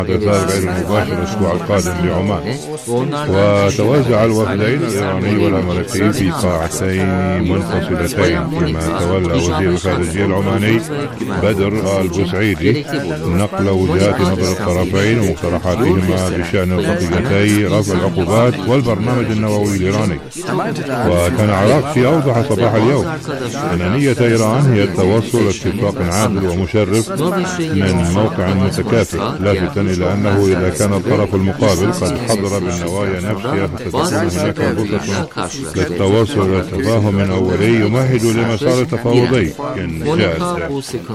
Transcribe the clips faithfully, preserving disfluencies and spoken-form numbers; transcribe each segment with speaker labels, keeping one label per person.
Speaker 1: الاتصال غير المباشر الأسبوع القادم لعمان. وتوزع الوفدين الإيراني والأمريكي في قاعتين منفصلتين، فيما تولى وزير الخارجية العماني بدر البوسعيدي نقل وجهات نظر الطرفين ومقترحاتهما بشأن قضيتي رفع العقوبات والبرنامج النووي الإيراني. وكان عراقي أوضح صباح اليوم أن نية إيران هي التوصل لاتفاق عادل ومشرف من موقع متكافئ، لافتا إلى أنه إذا كان الطرف المقابل قد حضر بالنوايا نفسها فتكون هناك فرصة للتوصل إلى تفاهم أولي يمهد لمسار تفاوضي إن جاء.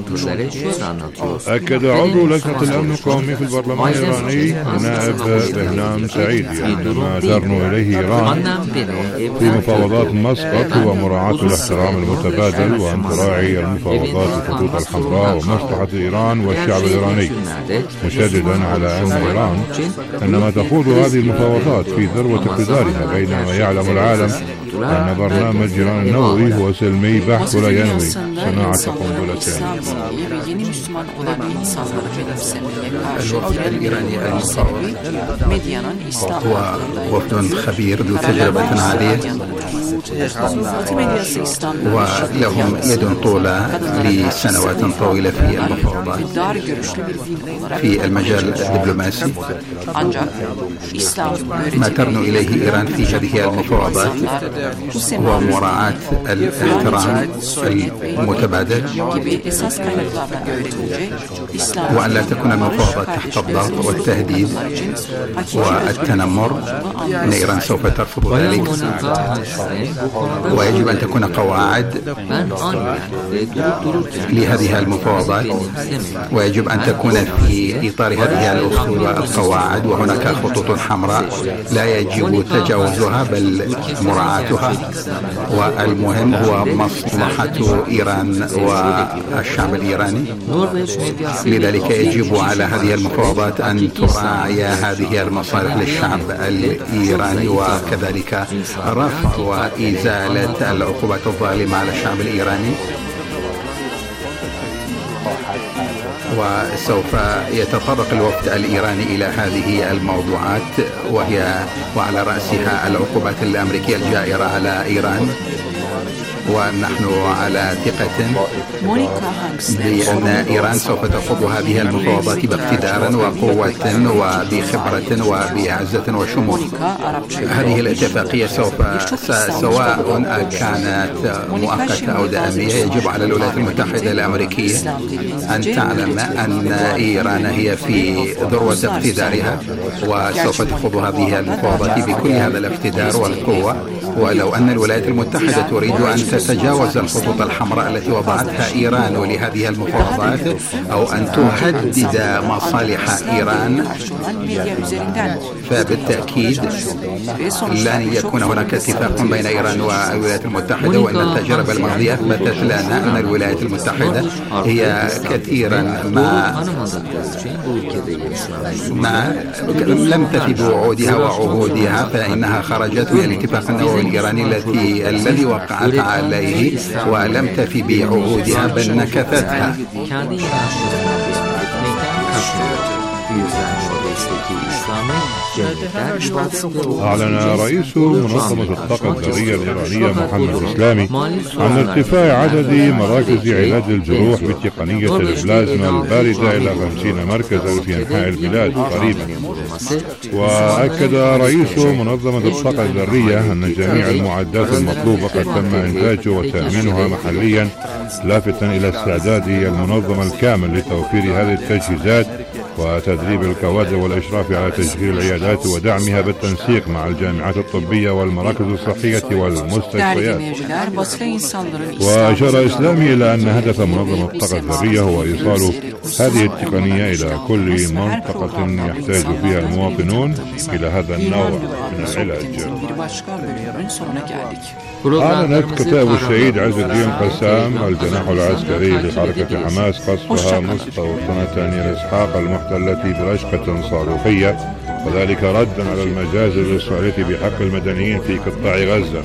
Speaker 1: أكد عضو لجنة الأمن القومي في البرلمان الإيراني النائب بهنام سعيدي أن ما درنوا إليه إيران في مفاوضات مسقط هو مراعاة الاحترام المتبادل وأن تراعي المفاوضات الخطوط الحمراء ومصلحة إيران والشعب الإيراني، مشددا على أن إيران إنما تخوض هذه المفاوضات في ذروة اقتدارها، بينما يعلم العالم أن برنامج إيران النووي هو سلمي بحت ولا ينوي صناعة قنبلتين.
Speaker 2: الوفد الإيراني هو وفد خبير ذو تجربة عالية ولهم يد طولة لسنوات طويلة في المفاوضات في المجال الدبلوماسي. ما ترنو إليه إيران في هذه المفاوضات هو مراعاة الاحترام المتبادل، وأن لا تكون المفاوضات تحت الضغط والتهديد والتنمر، إن إيران سوف ترفض ذلك، ويجب أن تكون قواعد لهذه المفاوضات، ويجب أن تكون في إطار هذه الأصول والقواعد، وهناك خطوط حمراء لا يجب تجاوزها بل مراعاتها، والمهم هو مصلحة إيران والشعب الإيراني. لذلك يجب على هذه المفاوضات أن تراعي هذه المصالح للشعب الإيراني، وكذلك رفع وإزالة العقوبات الظالمة على الشعب الإيراني. وسوف يتطرق الوفد الإيراني إلى هذه الموضوعات، وهي وعلى رأسها العقوبات الأمريكية الجائرة على إيران، ونحن على ثقة بأن إيران سوف تخوض هذه المفاوضات باقتدار وقوة وبخبرة وبعزة وشمول. هذه الاتفاقية سوف سواء كانت مؤقتة أو دائمية يجب على الولايات المتحدة الأمريكية أن تعلم أن إيران هي في ذروة اقتدارها، وسوف تخوض هذه المفاوضات بكل هذا الاقتدار والقوة. ولو أن الولايات المتحدة تريد أن تتجاوز الخطوط الحمراء التي وضعتها إيران لهذه المفاوضات أو أن تهدد مصالح إيران، فبالتأكيد لن يكون هناك اتفاق بين إيران والولايات المتحدة. وأن التجربة الماضية أثبتت لنا أن الولايات المتحدة هي كثيرا ما ما لم تفي بوعودها وعهودها، فإنها خرجت من الاتفاق النووي الإيراني التي الذي وقعت عليه ولم تفي بعهودها بل نكثتها.
Speaker 1: أعلن رئيس منظمة الطاقة الذرية الإيرانية محمد إسلامي عن ارتفاع عدد مراكز علاج الجروح بتقنية البلازما الباردة إلى خمسين مركزا في أنحاء البلاد قريبا. وأكد رئيس منظمة الطاقة الذرية أن جميع المعدات المطلوبة قد تم إنتاجها وتأمينها محليا، لافتا إلى استعداد المنظمة الكامل لتوفير هذه التجهيزات وتدريب الكوادر والإشراف على تشغيل العيادات ودعمها بالتنسيق مع الجامعات الطبية والمراكز الصحية والمستشفيات. وأشار إسلامي إلى أن هدف منظمة الطاقة الذرية هو إيصال هذه التقنية إلى كل منطقة يحتاج فيها المواطنون إلى هذا النوع من العلاج. أعلنت كتاب الشهيد عز الدين قسام الجناح العسكري لحركة حماس قصفها مستوطنة نير إسحاق المحتلة برشقة صاروخية، وذلك ردا على المجازر الإسرائيلية بحق المدنيين في قطاع غزة.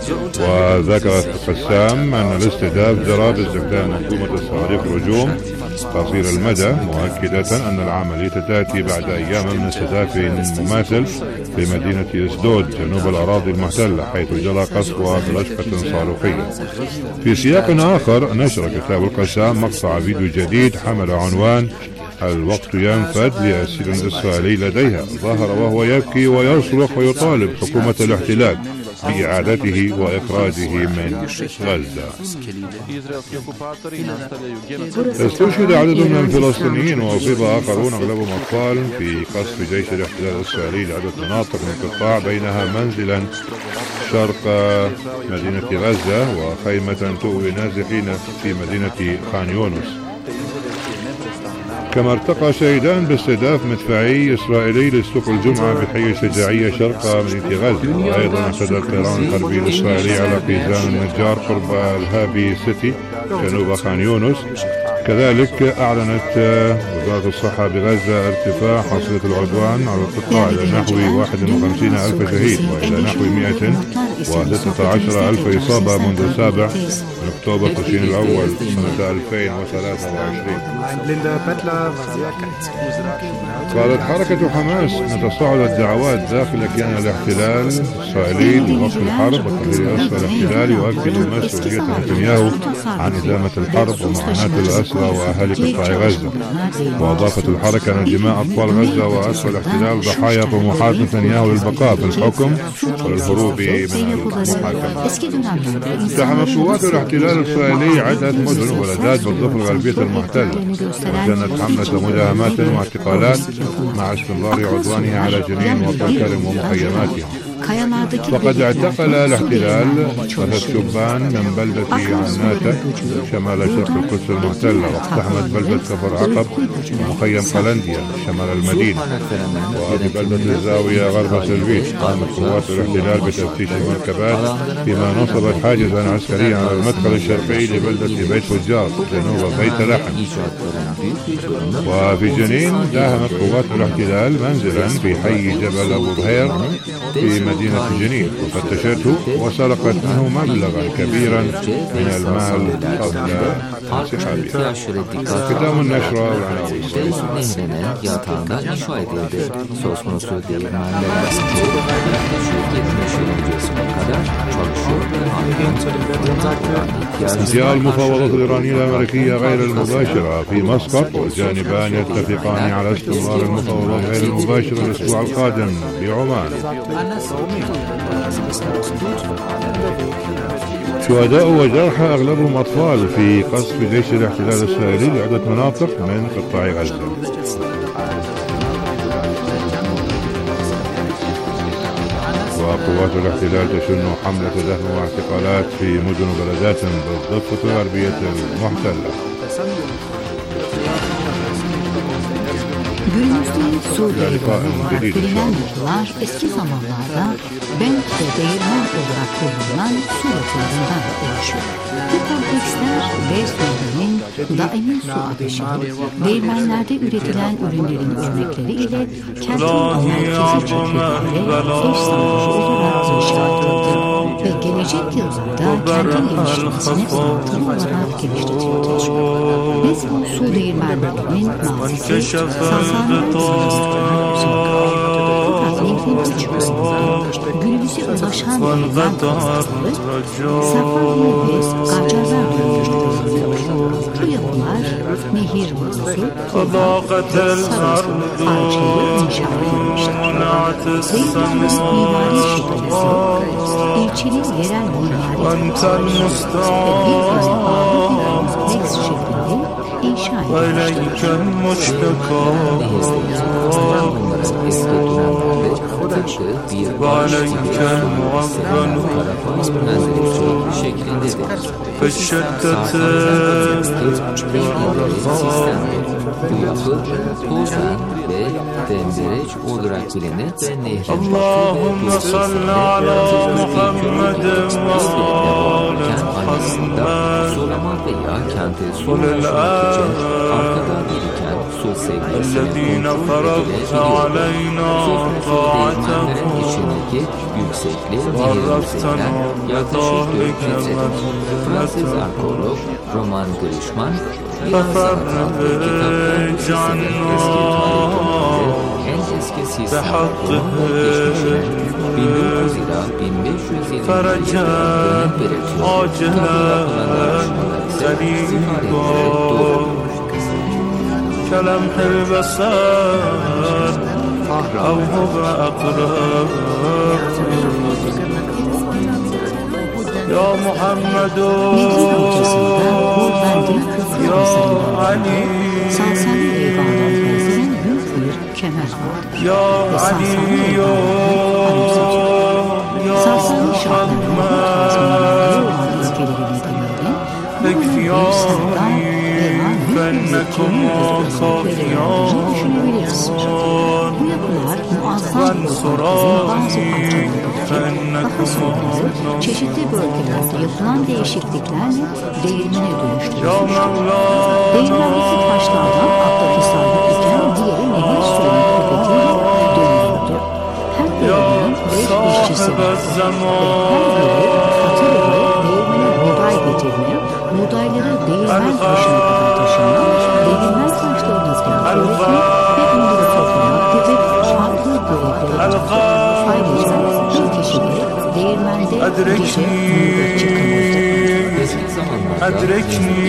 Speaker 1: وذكرت قسام أن الاستهداف جرى باستخدام منظومة الصواريخ رجوم قصير المدى، مؤكدة أن العملية تأتي بعد أيام من استهداف مماثل في مدينة أسدود جنوب الأراضي المحتلة، حيث جرى قصفها برشقة صاروخية. في سياق آخر، نشر كتاب القسام مقطع فيديو جديد حمل عنوان الوقت ينفد لأسير إسرائيلي لديها، ظهر وهو يبكي ويصرخ ويطالب حكومة الاحتلال بإعادته وإخراجه من غزة. استشهد عدد من الفلسطينيين وأصيب آخرون أغلبهم أطفال في قصف جيش الاحتلال الإسرائيلي لعدة مناطق من القطاع، بينها منزلا شرق مدينة غزة وخيمة تؤوي نازحين في مدينة خان يونس. كما ارتقى شهيدان باستهداف مدفعي إسرائيلي لسوق الجمعة بحي الشجاعية شرق مدينة غزة. وأيضا اعتدى الطيران الحربي الإسرائيلي على قيزان النجار قرب الهابي سيتي جنوب خان يونس. كذلك أعلنت وزارة الصحة بغزة ارتفاع حصيلة العدوان على القطاع إلى نحو واحد وخمسين ألف شهيد وإلى نحو مئة وستة عشر ألف إصابة منذ السابع من أكتوبر تشرين الأول سنة ألفين وثلاثة وعشرين. قالت حركة حماس: نتصاعد الدعوات داخل كيان الاحتلال الإسرائيلي لوقف الحرب وتغيير أسرى الاحتلال، يؤكد مسؤولية نتنياهو عن إدامة الحرب ومعاناة الأسرى وأهالي قطاع غزة. وأضافت الحركة أن دماء أطفال غزة وأسرى الاحتلال ضحايا طموحات نتنياهو للبقاء في الحكم وللهروب من المحاكمة. اقتحمت قوات الاحتلال الإسرائيلي عدة مدن وبلدات بالضفة الغربية المحتلة، وجنت حملة مداهمات واعتقالات مع استمرار عدوانها على جنين وطن كرم ومخيماتها. فقد اعتقل الاحتلال ثلاث شبان من بلدة عناتة شمال شرق القدس المحتلة، واقتحمت بلدة كفر عقب ومخيم قلنديا شمال المدينة. وفي بلدة الزاوية غرب سلفيت قامت قوات الاحتلال بتفتيش المركبات، فيما نصبت حاجزا عسكريا على المدخل الشرقي لبلدة بيت فجار جنوب بيت لحم. وفي جنين داهمت قوات الاحتلال منزلا في حي جبل أبو بهير في مدينة جنين وفتشته وسرقت منه مبلغا كبيرا من المال قبل انسحابها. ختام النشرة والعناوين. انتهاء المفاوضات الإيرانية الأمريكية غير المباشرة في مسقط، والجانبان يتفقان على استمرار المفاوضات غير المباشرة الأسبوع القادم بعمان. شهداء وجرحى أغلبهم أطفال في قصف جيش الاحتلال الإسرائيلي لعدة مناطق من قطاع غزة. وقوات الاحتلال تشن حملة دهم واعتقالات في مدن وبلدات بالضفة الغربية المحتلة.
Speaker 3: Günümüzde Suriye'de bilinen yapılar eski zamanlarda Benk ve Değirmen olarak kullanılan su yapılarından oluşuyor. Bu kompleksler Bez Nehri'nin daimi su akışıdır. Değirmenlerde üretilen ürünlerin örnekleri ile kentin merkezi çekirdeğiyle eş zamanlı olarak inşa edildi ve gelecek yıllarda kentin gelişmesine orantılı olarak geliştirilecek. Bez su değirmenlerinin mazisi Sazanlar günümüze ulaşan değirmen hastalığı, Safran ve Bez, Gacarlar dönüştürülüyor. Bu yapılar nehir bozu, Tuzla, Sarısı, Arçe'yi inşa edilmiştir. Değirmenlerin mimari şekilisi, ilçenin yerel mimari şekilsi ve bir tane ağır bir kompleks şeklinde inşa edilmiştir.
Speaker 4: وعليك المغفل فشتت
Speaker 5: Bu yapı Tuzla ve Dendereç olarak bilinir ve nehrin
Speaker 4: Allahümme salli ala Muhammed ve
Speaker 5: arasında sulama veya kente su ulaşmak için arkada biriken su seviyesinin kontrol edilebiliyor. Su değirmenlerin içindeki yüksekliği nehir yüzeyinden yaklaşık dört metredir. Fransız arkeolog Roman Grishman Biraz zaten bu kitaplar bu sistemin eski tarihinde en eski sistem olan geçmişine bin dört yüz ila bin beş yüz yılında dönem belirtiyor. Tabi yapılan araştırmalar ise bu tarihlere doğru.
Speaker 4: كلمح البصر أو هو أقرب يا محمد يا علي يا علي يا محمد اكفياني فإنكم صافيان وانصراني فإنكم صافيان.
Speaker 3: Çeşitli bölgelerde yapılan değişikliklerle değirmene dönüştürülmüştür. Değirmendeki taşlardan alttaki sargı iken diğeri nehir suyunu küvetiyle dönüyordu. Her değirmenin beş işçisi vardı ve her biri katır ile değirmene buğday getirmeye, buğdayları değirmen başına kadar taşımak, değirmen taşlarını temizlemek ve onları toplamak gibi farklı görevleri vardı. Ayrıca bir kişi de değirmende gece nöbetçi kalırdı.
Speaker 5: Eski zamanlarda
Speaker 4: أدركني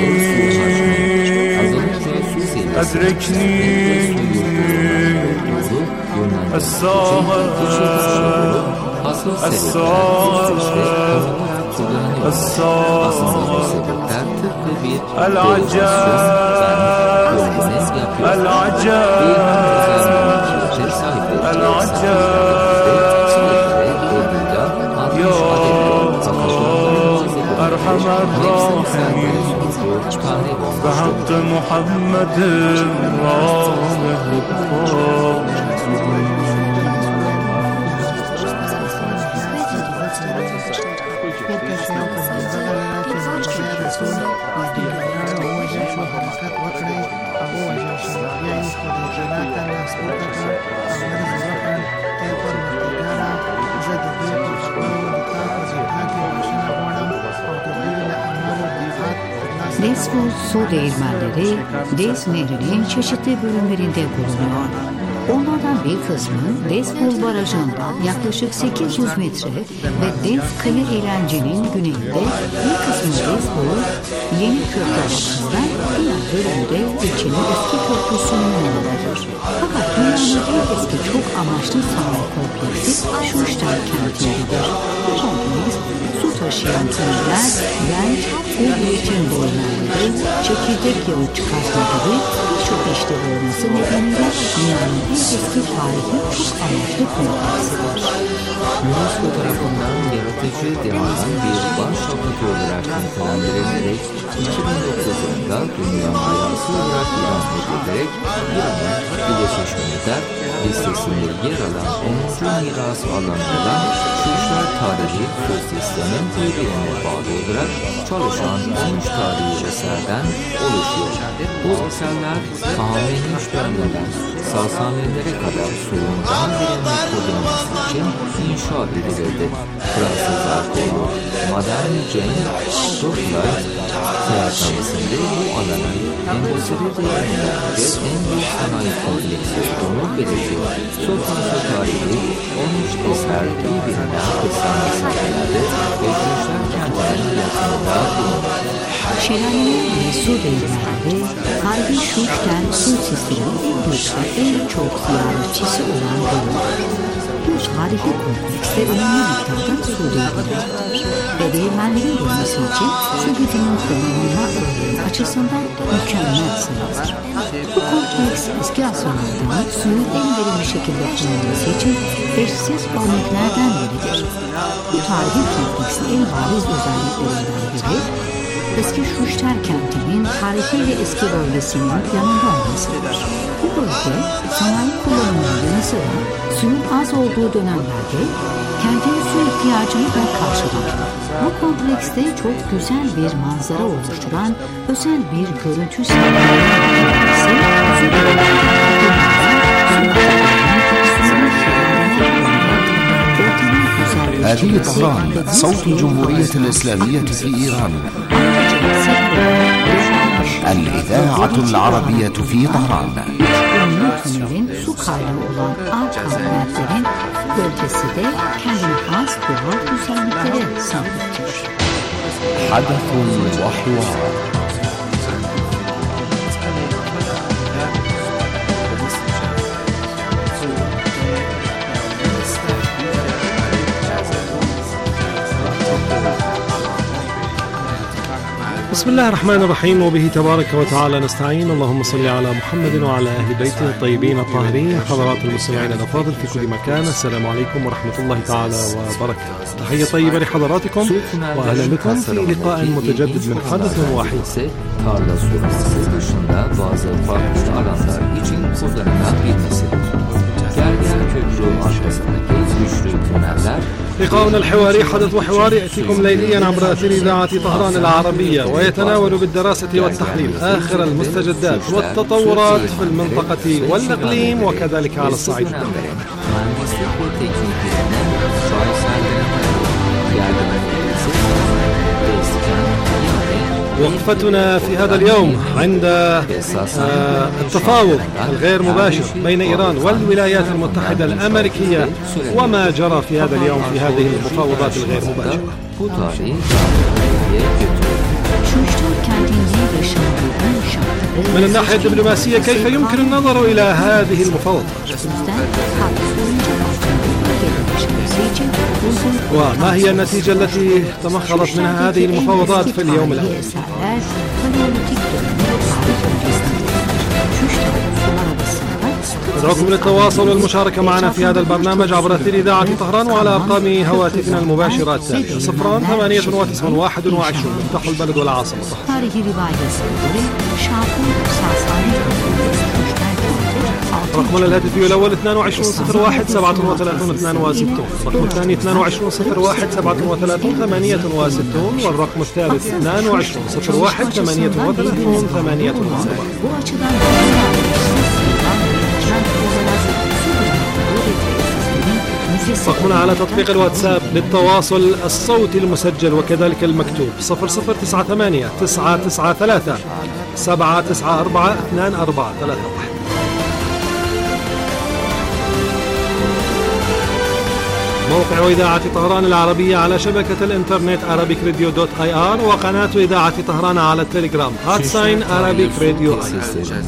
Speaker 4: أدركني الساهر الساهر العجاب العجاب العجاب يا أرحم الراحمين بحق محمد راه
Speaker 3: Desful su değirmenleri Des Nehri'nin çeşitli bölümlerinde bulunuyor. Onlardan bir kısmı Desful Barajı'ndan yaklaşık sekiz yüz metre ve Des Kale Eğlence'nin güneyinde, bir kısmı Desful Yeni Köprü altında, diğer bölümde ilçenin eski köprüsünün yanındadır. Fakat dünyanın en eski çok amaçlı sanayi kompleksi Şuştar kentindedir. Bu kompleks su taşıyan tünneller, bench, u üretim boylarları, çekirdek yağı çıkartma gibi birçok işlevi olması nedeniyle dünyanın en eski tarihi çok amaçlı kompleksidir.
Speaker 5: UNESCO tarafından yaratıcı denilen bir başyapıt olarak nitelendirilerek iki bin dokuz yılında dünya mirası olarak ilan edilerek İran'ın Birleşmiş Milletler listesinde yer alan onuncu miras alanı olan Şuşlar Tarihi Su Sistemi birbirine bağlı olarak çalışan on üç tarihi eserden oluşuyor. Bu eserler Kahvenin döneminden Sasanilere kadar suyun daha verimli kullanılması için inşa edilirdi. Fransızlar kolu Madame Jane Douglas kıyaslamasında bu alanın endüstri devrimlerinde en büyük sanayi kompleksi olduğunu belirtiyor. Sultansı tarihi on üç eser birbirine kıslanmasına geldi ve Şuşlar kentinin yakınında bulundu.
Speaker 3: Şelaleler ve su değirmenleri, Harbi Şuşten su sisteminin en büyük ve en çok ziyaretçisi olan bölümdür. Bu tarihi komplekste önemli miktarda su değirmenleridir ve değirmenlerin bulunması için su gücünün kullanılma açısından mükemmel sayılır. Bu kompleks eski asırlardan suyun en verimli şekilde kullanılması için eşsiz örneklerden biridir. Bu tarihi kompleksin en bariz özelliklerinden biri, eski Şuştar kentinin tarihi ve eski bölgesinin yanında olmasıdır. Bu bölge sanayi kullanımının yanı sıra suyun az olduğu dönemlerde kentin su ihtiyacını da karşılar. Bu komplekste çok güzel bir manzara oluşturan özel bir görüntü
Speaker 6: هذه طهران صوت الجمهورية الإسلامية في إيران. الإذاعة العربية في طهران.
Speaker 3: Ünlü su kaynağı olan Arkan-Mertlerin bölgesi de kendine has doğal güzelliklere sahiptir.
Speaker 6: حدث وحوار.
Speaker 7: بسم الله الرحمن الرحيم، وبه تبارك وتعالى نستعين. اللهم صل على محمد وعلى أهل بيته الطيبين الطاهرين. حضرات المستمعين الأفاضل في كل مكان، السلام عليكم ورحمة الله تعالى وبركاته. تحية طيبة لحضراتكم وأهلا بكم في لقاء متجدد من حدث واحد.
Speaker 5: Tarla sulaması dışında bazı farklı alanlar için kullanılan bir mesele. Gergen köprü arkasındaki güçlü tüneller.
Speaker 7: لقاؤنا الحواري حدث وحوار يأتيكم ليليا عبر أثير إذاعة طهران العربية، ويتناول بالدراسة والتحليل آخر المستجدات والتطورات في المنطقة والإقليم وكذلك على الصعيد الدولي. وقفتنا في هذا اليوم عند التفاوض الغير مباشر بين إيران والولايات المتحدة الأمريكية وما جرى في هذا اليوم في هذه المفاوضات الغير مباشرة. من الناحية الدبلوماسية كيف يمكن النظر إلى هذه المفاوضات؟ وما هي النتيجة التي تمخضت منها هذه المفاوضات في اليوم الأول؟ ندعوكم للتواصل والمشاركة معنا في هذا البرنامج عبر أثير إذاعة طهران وعلى أرقام هواتفنا المباشرة التالية: صفران ثمانية وتسعون واحد وعشرون مفتاح البلد والعاصمة طهران. رقمنا الهاتفي الأول اثنان وعشرون صفر واحد سبعة وثلاثون اثنان وستون، الرقم الثاني اثنان وعشرون صفر واحد سبعة وثلاثون ثمانية وستون، والرقم الثالث اثنان وعشرون صفر واحد ثمانية وثلاثون ثمانية وسبعين. رقمنا على تطبيق الواتساب للتواصل الصوتي المسجل وكذلك المكتوب صفر صفر تسعة ثمانية تسعة تسعة ثلاثة سبعة تسعة أربعة اثنان أربعة ثلاثة واحد. موقع إذاعة طهران العربية على شبكة الإنترنت arabic radio dot i r، وقناة إذاعة طهران على التليجرام هاتساين arabic radio i r.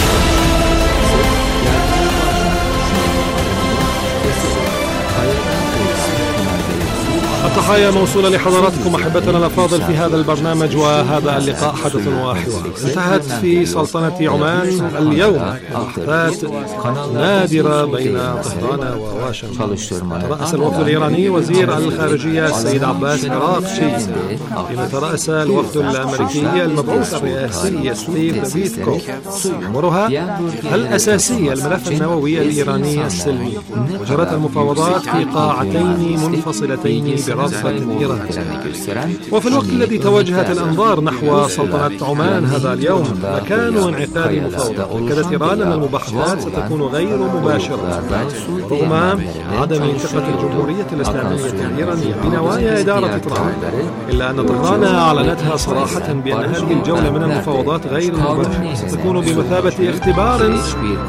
Speaker 7: التحية موصولة لحضراتكم أحبتنا الأفاضل في هذا البرنامج وهذا اللقاء حدث وحوار. انتهت في سلطنة عمان اليوم أحداث نادرة بين طهران وواشنطن. رأس الوفد الإيراني وزير الخارجية السيد عباس عراقشي، بما ترأس الوفد الأمريكي المبعوث الرئاسي ستيف بيتكوف. أمرها الأساسية الملف النووي الإيراني السلمي، وجرت المفاوضات في قاعتين منفصلتين برغبة إيرانية. وفي الوقت الذي توجهت الأنظار نحو سلطنة عمان هذا اليوم مكان انعقاد المفاوضات، أكدت إيران أن المباحثات ستكون غير مباشرة رغم عدم ثقة الجمهورية الإسلامية الإيرانية بنوايا إدارة ترامب، إلا أن طهران أعلنتها صراحة بأن هذه الجولة من المفاوضات غير المباشرة ستكون بمثابة اختبار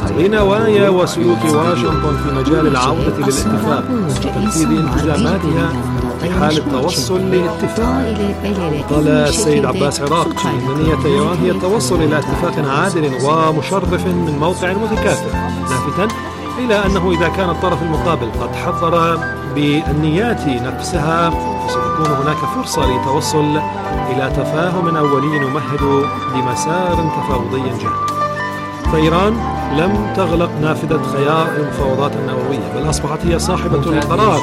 Speaker 7: لنوايا وسلوك واشنطن في مجال العودة للاتفاق وتنفيذ التزاماتها في حال التوصل لاتفاق. قال السيد عباس عراقشي إن نية إيران هي التوصل إلى اتفاق عادل ومشرف من موقع متكافئ، لافتا إلى أنه إذا كان الطرف المقابل قد حضر بالنيات نفسها فستكون هناك فرصة للتوصل إلى تفاهم أولي يمهد لمسار تفاوضي جاد. فإيران لم تغلق نافذة خيار المفاوضات النووية، بل أصبحت هي صاحبة القرار،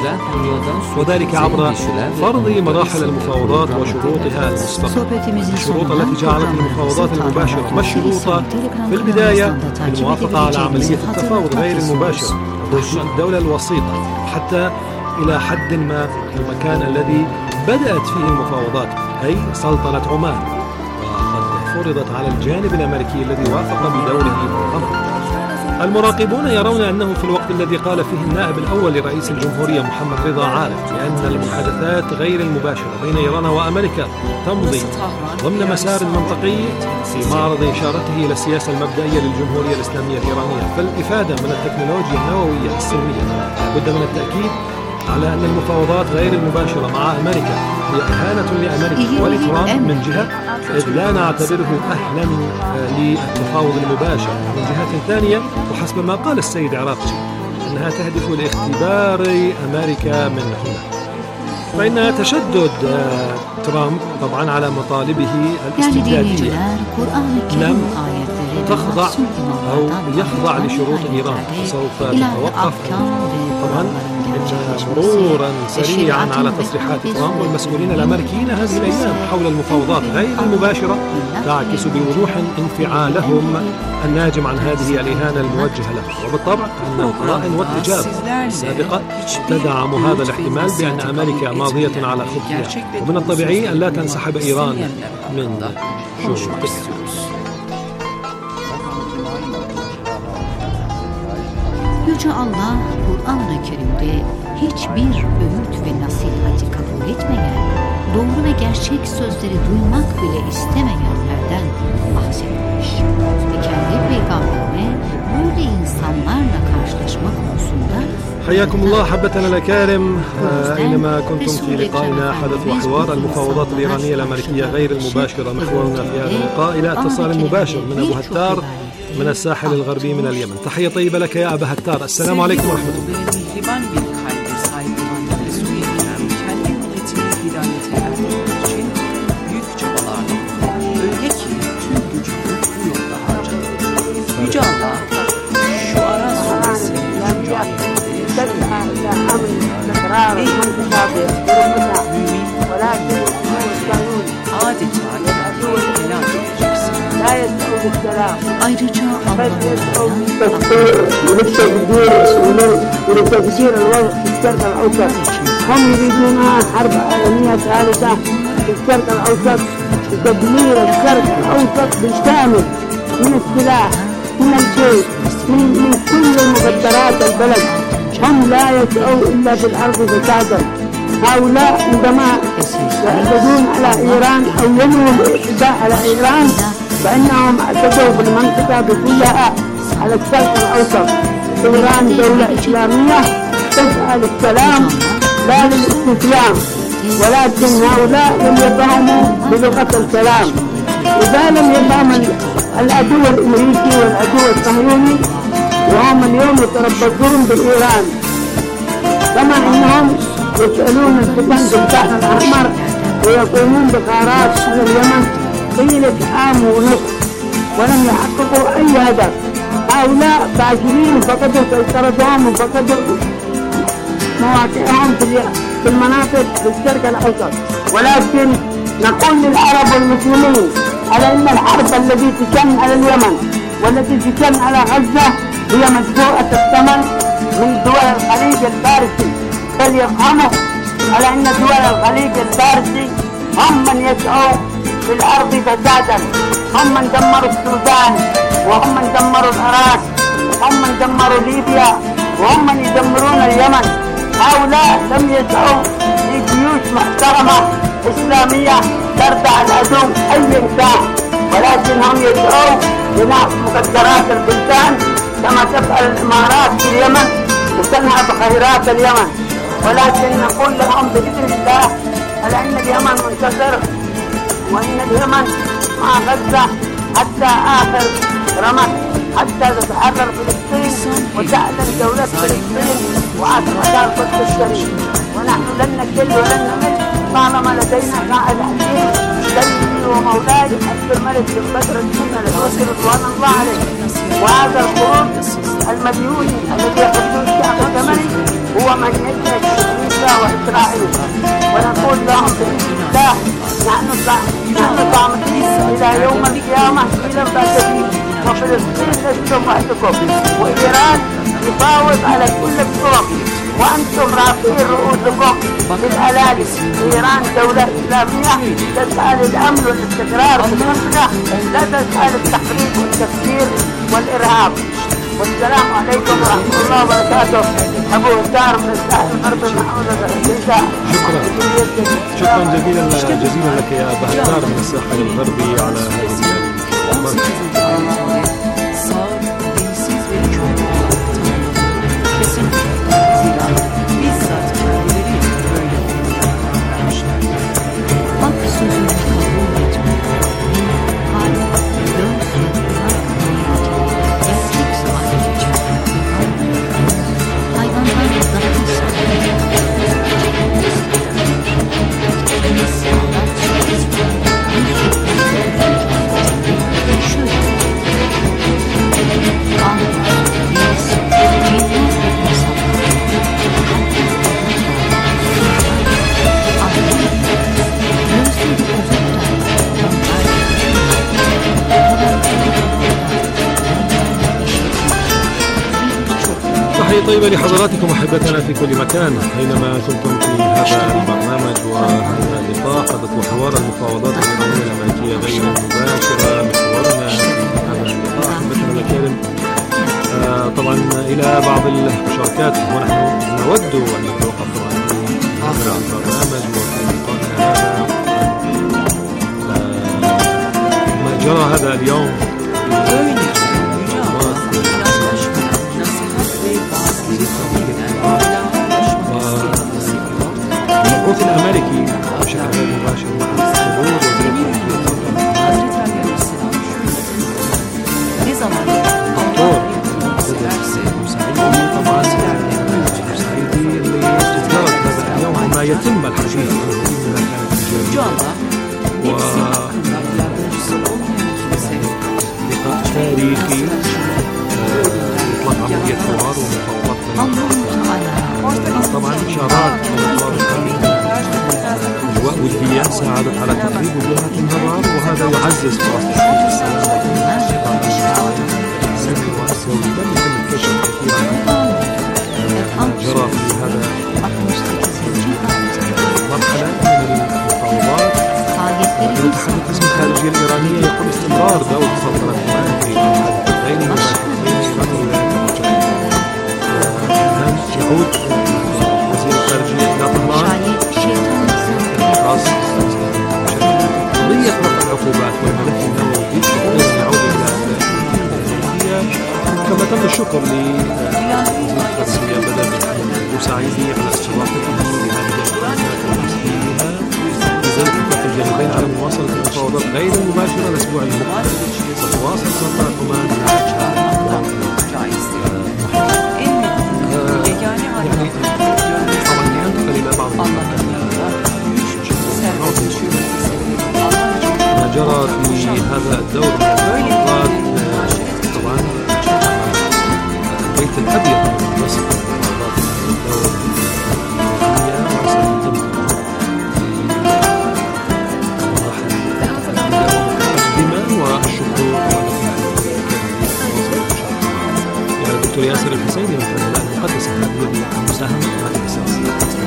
Speaker 7: وذلك عبر فرض مراحل المفاوضات وشروطها المستقلة. الشروط التي جعلت المفاوضات المباشرة مشروطة في البداية بالموافقة على عملية التفاوض غير المباشر وتحديد الدولة الوسيطة حتى إلى حد ما المكان الذي بدأت فيه المفاوضات، أي سلطنة عمان، وقد فرضت على الجانب الأمريكي الذي وافق بدوره بالقمر. المراقبون يرون أنه في الوقت الذي قال فيه النائب الأول لرئيس الجمهورية محمد رضا عارف بأن المحادثات غير المباشرة بين إيران وأمريكا تمضي ضمن مسار منطقي في معرض إشارته إلى السياسة المبدئية للجمهورية الإسلامية الإيرانية، فالإفادة من التكنولوجيا النووية السلمية لابد من التأكيد على أن المفاوضات غير المباشرة مع أمريكا هي إهانة لأمريكا ولترامب من جهة، إذ لا نعتبره أهلا للتفاوض المباشر من جهة ثانية، وحسب ما قال السيد عراقجي أنها تهدف لاختبار أمريكا من هنا. فإن تشدد ترامب طبعا على مطالبه الاستبدادية لم تخضع أو يخضع لشروط إيران، فسوف تتوقف طبعا مرورا سريعا على تصريحات ترامب والمسؤولين الأمريكيين هذه الأيام حول المفاوضات غير المباشرة تعكس بوضوح انفعالهم الناجم عن هذه الإهانة الموجهة له، وبالطبع أن القرائن والتجارب السابقة تدعم هذا الاحتمال بأن أمريكا ماضية على خطتها، ومن الطبيعي أن لا تنسحب إيران من شروطها.
Speaker 3: Yüce Allah Kur'an-ı Kerim'de hiçbir öğüt ve nasihati kabul etmeyen, doğru ve gerçek sözleri duymak bile istemeyenlerden bahsetmiş. Ve kendi peygamberine böyle insanlarla karşılaşma konusunda
Speaker 7: حياكم الله أحبتنا الأكارم، أينما كنتم في لقائنا حدث وحوار المفاوضات الإيرانية الأمريكية غير المباشرة. محورنا في هذا اللقاء إلى اتصال مباشر من أبو هتار من الساحل الغربي من اليمن. تحية طيبة لك يا أبا هتار، السلام عليكم ورحمة الله.
Speaker 3: Ayrıca
Speaker 8: ولتغيير الوضع في الشرق الأوسط. هم يريدون حرب عالمية ثالثة في الشرق الأوسط لتدمير الشرق الأوسط بالكامل من السلاح من الجيش من, من كل المخدرات البلد. هم لا يسعوا إلا في الأرض فسادا. هؤلاء عندما يعتدون على إيران أو ينووا الاعتداء على إيران فإنهم اعتدوا بالمنطقة كلها على الشرق الأوسط. إيران دولة إسلامية تسعى للسلام لا للاستسلام، ولكن هؤلاء لم يفهموا بلغة السلام. إذا لم يفهم العدو الأمريكي والعدو الصهيوني وهم اليوم يتربصون بإيران، كما أنهم يسألون الفتن في البحر الأحمر ويقومون بغارات على اليمن طيلة عام ونصف ولم يحققوا أي هدف. هؤلاء فاشلين، فقدوا سيطرتهم وفقدوا مواقعهم في المناطق في الشرق الأوسط. ولكن نقول للعرب والمسلمين على أن الحرب التي تشن على اليمن والتي تشن على غزة هي مدفوعة الثمن من دول الخليج الفارسي، فليفهموا على أن دول الخليج الفارسي هم من يسعوا في الأرض فسادا، هم من دمروا السودان وهم من دمروا العراق وهم من دمروا ليبيا وهم من يدمرون اليمن. هؤلاء لم يسعوا لجيوش محترمة إسلامية تردع العدو أي إنسان، ولكن هم يسعوا لنهب مخدرات البلدان كما تفعل الإمارات في اليمن وتنهب خيرات اليمن. ولكن نقول لهم بإذن الله على أن اليمن منتصر وإن اليمن مع غزة حتى آخر رمق، حتى تتحرر فلسطين وتعلن دولة فلسطين وعاصمتها القدس الشريف. ونحن لن نكل ولن نمل طالما لدينا قائد عزيز سيدي ومولاي عبد الملك بن بدر الدين الحوثي رضوان الله عليه. وهذا الخروج المديوني الذي يقوده الشعب اليمني هو من يدرك أمريكا وإسرائيل. ونقول لهم بإذن الله نحن نحن صامتين إلى يوم القيامة إلى البعثين، وفلسطين لستم وحدكم، وإيران يفاوض على كل الطرق وأنتم رافعين رؤوسكم بالهلال. إيران دولة إسلامية تسعى للأمن والاستقرار في المنطقة، لا تسعى للتحريض والتفكير والإرهاب. والسلام عليكم ورحمة الله وبركاته. أبو هشام من الساحل الغربي محافظة الجيزة.
Speaker 7: شكرا شكرا جزيلا جزيلا لك يا بهتار من الساحل الغربي على هذه طيبة لحضراتكم أحبتنا في كل مكان حينما كنتم في هذا البرنامج وهذا اللقاء حدث حوار المفاوضات الإيرانية الأمريكية غير المباشرة. محورنا في هذا اللقاء أحبتنا الكرام آه طبعا إلى بعض المشاركات، ونحن نود أن نتوقف طبعا في هذا البرنامج وفي لقائنا هذا آه ما جرى هذا اليوم المبعوث الأمريكي بشكل غير مباشر مع حضور وزير الدكتور مساعدي طبعا مساعدي لاستثمار هذا اليوم ما يتم الحديث عنه ولقاء تاريخي إطلاق عملية حوار ومفاوضات طبعا إشارات أجواء ودية ساعدت على تقريب وجهات النظر، وهذا يعزز فرص تحقيق السلام وتم الكشف كثيرا جرى في هذا مرحلة من المفاوضات. المتحدث باسم الخارجية الإيرانية يقول استمرار دور سلطنة عمان في الحدثين المتحدثين يعود وزير الخارجية إلى طهران خاص قضية رفع العقوبات والملف النووي يعود إلى الأمريكية، كما تم الشكر لوزير الخارجية بدر المساعدي على استضافته لهذه القناة وتسهيلها لزيادة اتفاق الجانبين على مواصلة المفاوضات غير المباشرة الأسبوع المقبل. ستواصل سلطنة عمان نهاجها يعني طبعا لننتقل إلى بعض ما جرى في هذا الدور من المفاوضات. طبعا البيت الأبيض يصف المفاوضات من الدور الأمريكية وسيتم المقدمة والشكور يعني الدكتور ياسر الحسيني مقدس هذه المساهمة على الأساس.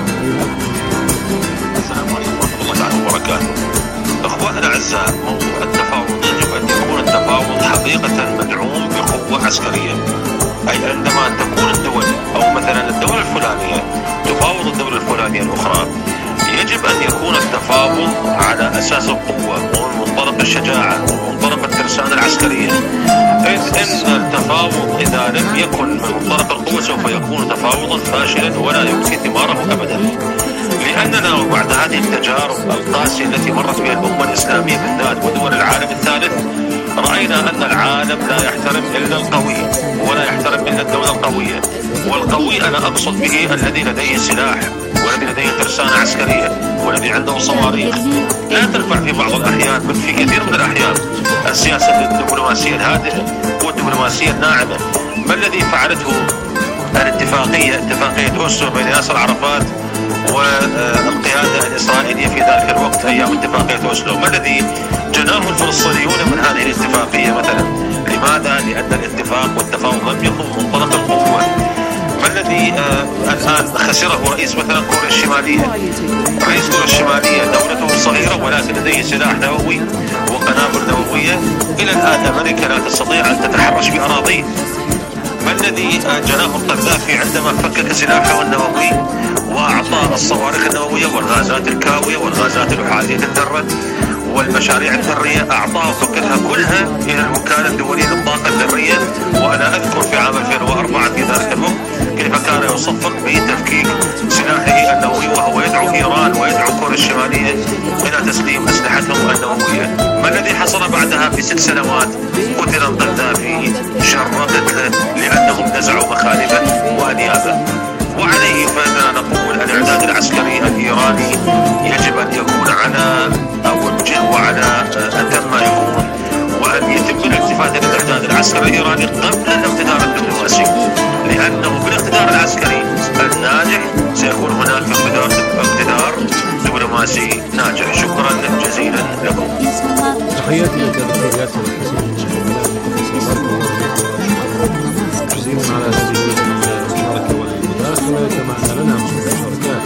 Speaker 9: السلام عليكم ورحمة الله تعالى وبركاته. أخواننا الأعزاء، موضوع التفاوض يجب أن يكون التفاوض حقيقة مدعوم بقوة عسكرية، أي عندما تكون الدول أو مثلا الدولة الفلانية تفاوض الدولة الفلانية الأخرى يجب أن يكون التفاوض على أساس القوة ومن منطلق الشجاعة ومن منطلق الترسانة العسكرية، إذ إن التفاوض إذا لم يكن من منطلق القوة سوف يكون تفاوضا فاشلا ولا يؤتي ثماره أبدا. لأننا وبعد هذه التجارب القاسية التي مرت بها الأمة الإسلامية بالذات ودول العالم الثالث رأينا أن العالم لا يحترم إلا القوي ولا يحترم إلا الدولة القوية، والقوي أنا أقصد به الذي لديه سلاح والذي لديه ترسانة عسكرية والذي عنده صواريخ لا تنفع في بعض الأحيان بل في كثير من الأحيان السياسة الدبلوماسية الهادئة والدبلوماسية الناعمة. ما الذي فعلته الاتفاقية اتفاقية أوسلو بين ياسر عرفات والقيادة الإسرائيلية في ذلك الوقت أيام اتفاقية أوسلو؟ ما الذي جناه الفلسطينيون من هذه الاتفاقية مثلا؟ لماذا؟ لأن الاتفاق والتفاوض لم يكن منطلق القوة. ما الذي آه الآن خسره رئيس مثلا كوريا الشمالية؟ رئيس كوريا الشمالية دولته صغيرة ولكن لديه سلاح نووي وقنابل نووية. إلى الآن أمريكا لا تستطيع أن تتحرش بأراضيه. الذي جناه القذافي عندما فكك سلاحه النووي وأعطى الصواريخ النووية والغازات الكاوية والغازات الأحادية الذرة والمشاريع الذرية، أعطاه فككها كلها إلى الوكالة الدولية للطاقة الذرية. وأنا أذكر في عام ألفين وأربعة في ذلك الوقت كيف كان يصفق بتفكيك سلاحه النووي وهو يدعو إيران ويدعو كوريا الشمالية إلى تسليم أسلحتهم النووية. ما الذي حصل بعدها بست سنوات؟ قتل القذافي شر قتله لأنهم نزعوا مخالبه وأنيابه. وعليه فإننا نقول الإعداد العسكري الإيراني يجب أن يكون على أوجه وعلى أتم ما يكون، وأن يتم الالتفات إلى الإعداد العسكري الإيراني قبل الاقتدار الدبلوماسي، لأنه بالاقتدار العسكري الناجح سيكون هناك اقتدار اقتدار دبلوماسي ناجح. شكرا جزيلا لكم.
Speaker 7: تحياتي لك دكتور ياسر الحسين جزيلا على هذه المشاركة والمداخلة، كما أن لنا مشاركات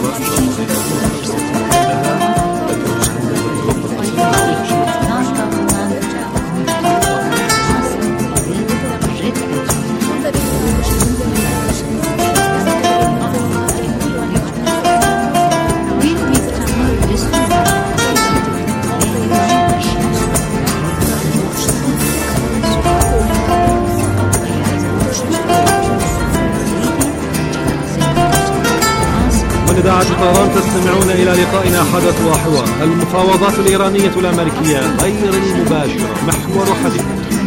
Speaker 7: إذاعة طهران تستمعون إلى لقائنا حدث وحوار. المفاوضات الإيرانية الأمريكية غير المباشرة محور حديث.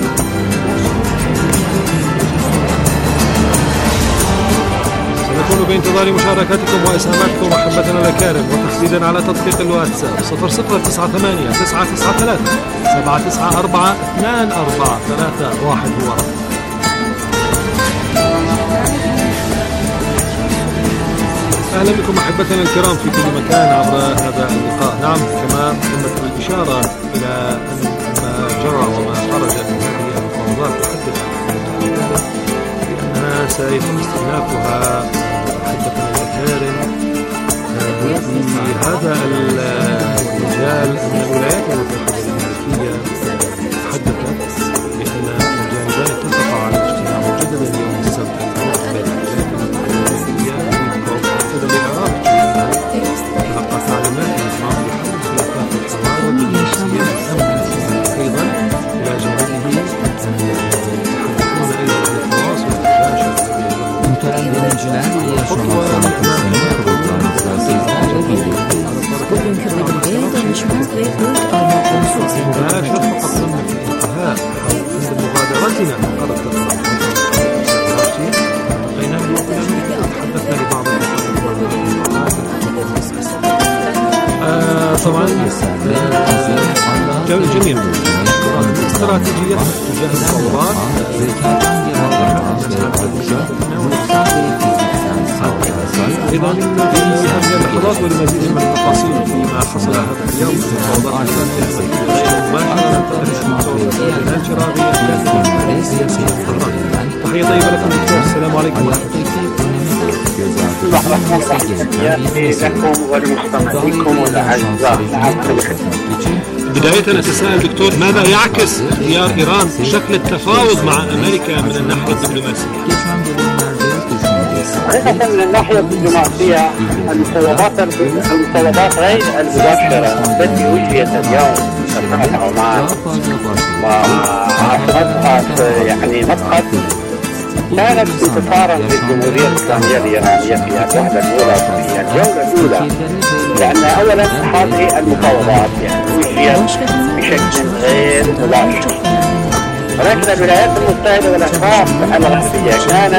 Speaker 7: سنكون بانتظار مشاركاتكم وإسهاماتكم ومحبتنا الكارم، وتحديدا على تطبيق الواتساب صفر صفر تسعة ثمانية تسعة تسعة ثلاثة سبعة تسعة أربعة اثنان أربعة ثلاثة واحد واحد. أهلا بكم أحبتنا الكرام في كل مكان عبر هذا اللقاء. نعم، كما تمت الإشارة إلى أن ما جرى وما خرج من هذه المفاوضات تحدث بأنها سيتم استئنافها أحبتنا الكرام في هذا المجال. أن الولايات المتحدة الأمريكية تحدثت بأن الجانبان اتفقا على اجتماع مجددا يوم السبت بين الولايات المتحدة للإعراب تلقى تعليمات من ترامب بحل خلافات الحوار والدبلوماسية الأمنية. أيضا إلى جانبه يتحدثون أيضا عن التواصل المباشر مباشر فقط ضمن الانتهاء عند مبادرتنا على التقرب بينما تحدثنا لبعض آه طبعا جميل استراتيجية تجاه الثورات. إذا في هذه اللحظات ولمزيد من التفاصيل فيما حصل هذا اليوم في الفوضى تحية طيبة لكم دكتور. السلام عليكم ورحمة
Speaker 10: لكم ولمستمعيكم الأعزاء.
Speaker 7: بداية أتساءل دكتور، ماذا يعكس اختيار إيران شكل التفاوض مع أمريكا من الناحية الدبلوماسية؟
Speaker 10: حقيقة من الناحية الدبلوماسية المفاوضات المفاوضات غير المباشرة التي أجريت اليوم في سلطنة عمان وعاصمتها يعني مسقط كانت انتصارا للجمهورية الإسلامية الإيرانية في الوحدة الأولى في الجولة الأولى، لأن أولا هذه المفاوضات يعني أجريت بشكل غير مباشر، ولكن الولايات المتحدة والأطراف الغربية كانت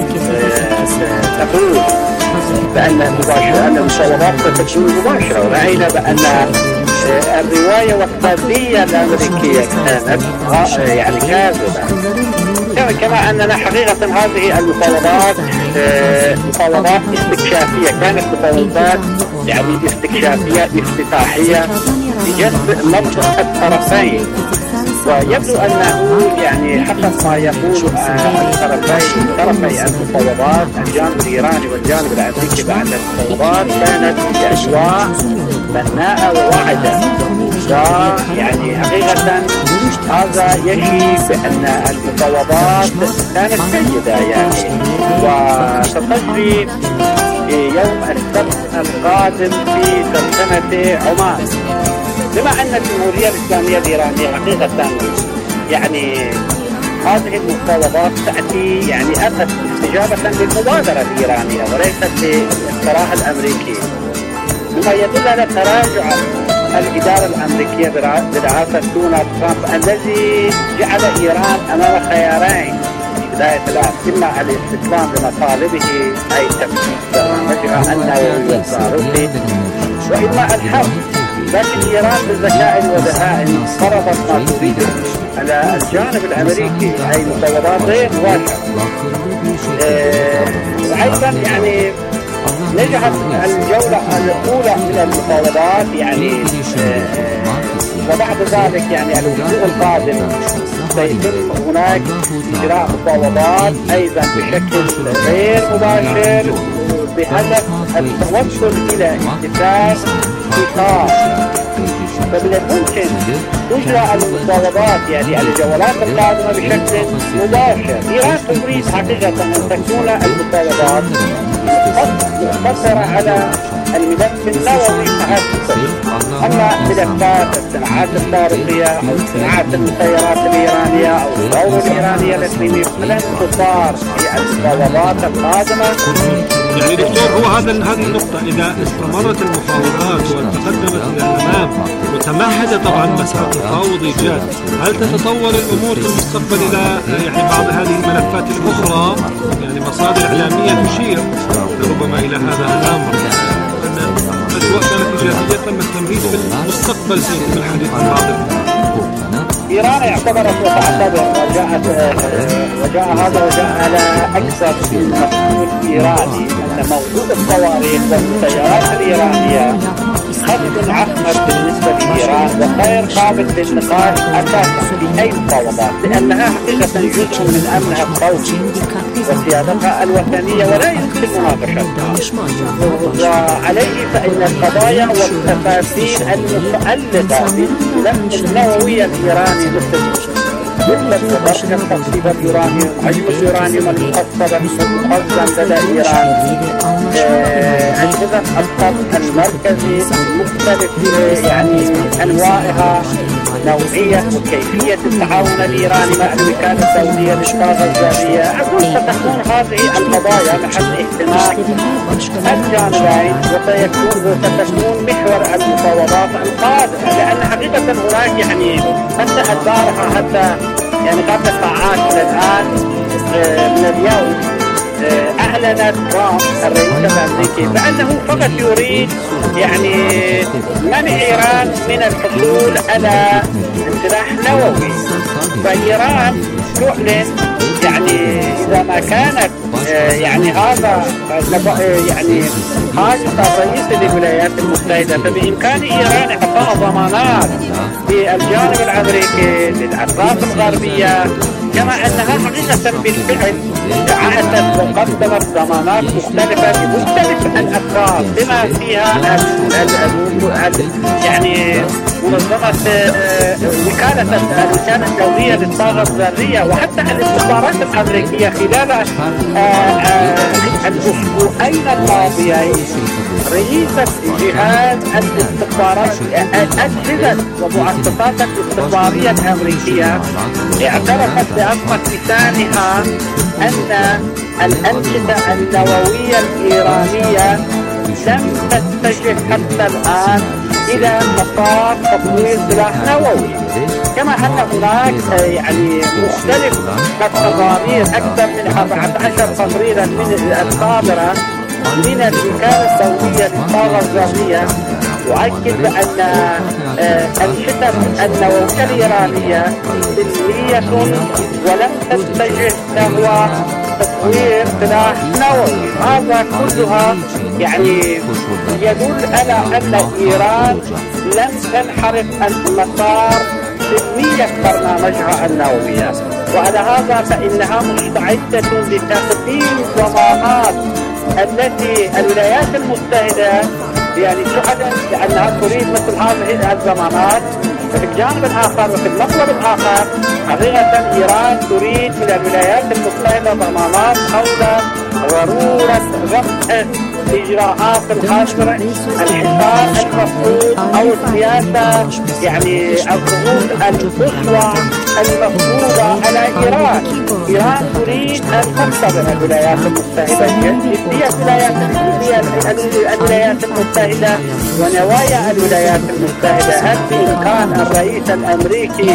Speaker 10: تقول بأن المفاوضات ستكون مباشرة، ورأينا بأن الرواية والقضية الأمريكية كانت يعني كاذبة. كما أننا حقيقة هذه المفاوضات مفاوضات استكشافية، كانت مفاوضات يعني استكشافية افتتاحية بجذب نبض الطرفين، ويبدو أنه يعني حسب ما يقول الطرفين طرفي المفاوضات الجانب الإيراني والجانب الأمريكي بأن المفاوضات كانت بأجواء بناءة وواعدة. ويعني حقيقة هذا يشي بأن المفاوضات كانت جيدة يعني، وستجري يوم السبت القادم في سلطنة عمان. بما أن الجمهورية الإسلامية الإيرانية حقيقة يعني هذه المفاوضات تأتي يعني أتت استجابة للمبادرة الإيرانية وليست للاقتراح الأمريكي، مما يدل على تراجع الإدارة الأمريكية برئاسة دونالد ترامب الذي جعل إيران أمام خيارين في بداية العام: إما الاستسلام لمطالبه أي تفكيك برنامجها النووي والصاروخي، وإما الحرب. لكن إيران بذكاء وذكاء فرضت ما تريده على الجانب الأمريكي، أي مفاوضات غير مباشرة. وأيضا يعني نجحت الجولة الأولى من المفاوضات يعني، وبعد ذلك يعني الأسبوع القادم سيتم هناك إجراء مفاوضات أيضا بشكل غير مباشر بهدف التوصل إلى اتفاق إطار. فمن الممكن تجرى المفاوضات يعني الجولات القادمة بشكل مباشر. إيران تريد حقيقة أن تكون المفاوضات مقتصرة على الملف النووي فقط، أما ملفات الصناعات الصاروخية أو صناعة المسيرات الإيرانية أو الثورة الإيرانية التي لن تثار في المفاوضات القادمة.
Speaker 7: يعني دكتور، هو هذا هذه النقطة، إذا استمرت المفاوضات وتقدمت إلى الأمام وتمهد طبعا مسار تفاوضي جاد، هل تتطور الأمور في المستقبل إلى يعني بعض هذه الملفات الأخرى؟ يعني مصادر إعلامية تشير ربما إلى هذا الأمر، أن الأجواء كانت إيجابية، تم التمهيد في المستقبل سيتم الحديث عن بعض.
Speaker 10: إيران اعتبرت وتعتبر وجاءت وجاء هذا وجاء على أكثر من مسؤول إيراني أن موضوع الصواريخ والسيارات الإيرانية خط أحمر بالنسبة لإيران وغير قابل للنقاش أساسا في أي مفاوضات، لأنها حقيقة جزء من أمنها القومي وسيادتها الوطنية ولا يمكن مناقشتها. وعليه فإن القضايا والتفاصيل المتعلقة بالملف النووي الإيراني مثل مثل تقسيم اليورانيوم، حجم اليورانيوم المخصب المخزن لدى إيران، أجهزة الضبط المركزي مختلف يعني أنواعها، نوعية وكيفية التعاون الإيراني مع الوكالة الدولية للطاقة الذرية. أقول ستكون هذه القضايا محل اهتمام الجانبين وسيكون وستكون محور المفاوضات القادمة، لأن حقيقة هناك يعني حتى أدبارها حتى يعني قبل ساعات من الآن من اليوم أعلن ترامب الرئيس الأمريكي بأنه فقط يريد يعني منع إيران من الحصول على سلاح نووي. فإيران تعلن يعني إذا ما كانت يعني هذا يعني حاجة الرئيس للولايات المتحدة فبإمكان إيران إعطاء ضمانات للجانب الأمريكي للأطراف الغربية، كما أنها حقيقة بالفعل دعت وقدمت ضمانات مختلفة لمختلف الأطراف بما فيها ال ال ال يعني منظمة وكالة الوكالة الدولية للطاقة الذرية وحتى الاستخبارات الأمريكية خلال الأسبوعين الماضيين. رئيسة جهاز الاستخبارات أجهزة ومؤسسات الاستخبارية الأمريكية اعترفت بأصمت لسانها أن الأنشطة النووية الإيرانية لم تتجه حتى الآن إلى مسار تطوير سلاح نووي، كما أن هناك يعني مختلف التقارير أكثر من أربعة عشر تقريرا من الصادرة من الوكالة الدولية للطاقة الذرية تؤكد بأن أنشطة النووية الإيرانية سلمية ولم تتجه نحو تطوير سلاح نووي. هذا كلها يعني يدل على أن إيران لم تنحرف المسار سلمية برنامجها النووية، وعلى هذا فإنها مستعدة لتقديم ضمانات التي الولايات المتحدة يعني تعلن لأنها تريد مثل هذه الضمانات. وفي الجانب الآخر وفي المطلب الآخر حقيقة إيران تريد من الولايات المتحدة ضمانات حول ضرورة رفع الإجراءات الخاصة الحصار المفروض أو السياسة يعني الضغوط القصوى المفروضة على إيران. إيران تريد أن تختبر الولايات المتحدة جدية الولايات المتحدة ونوايا الولايات المتحدة. هل بإمكان الرئيس الأمريكي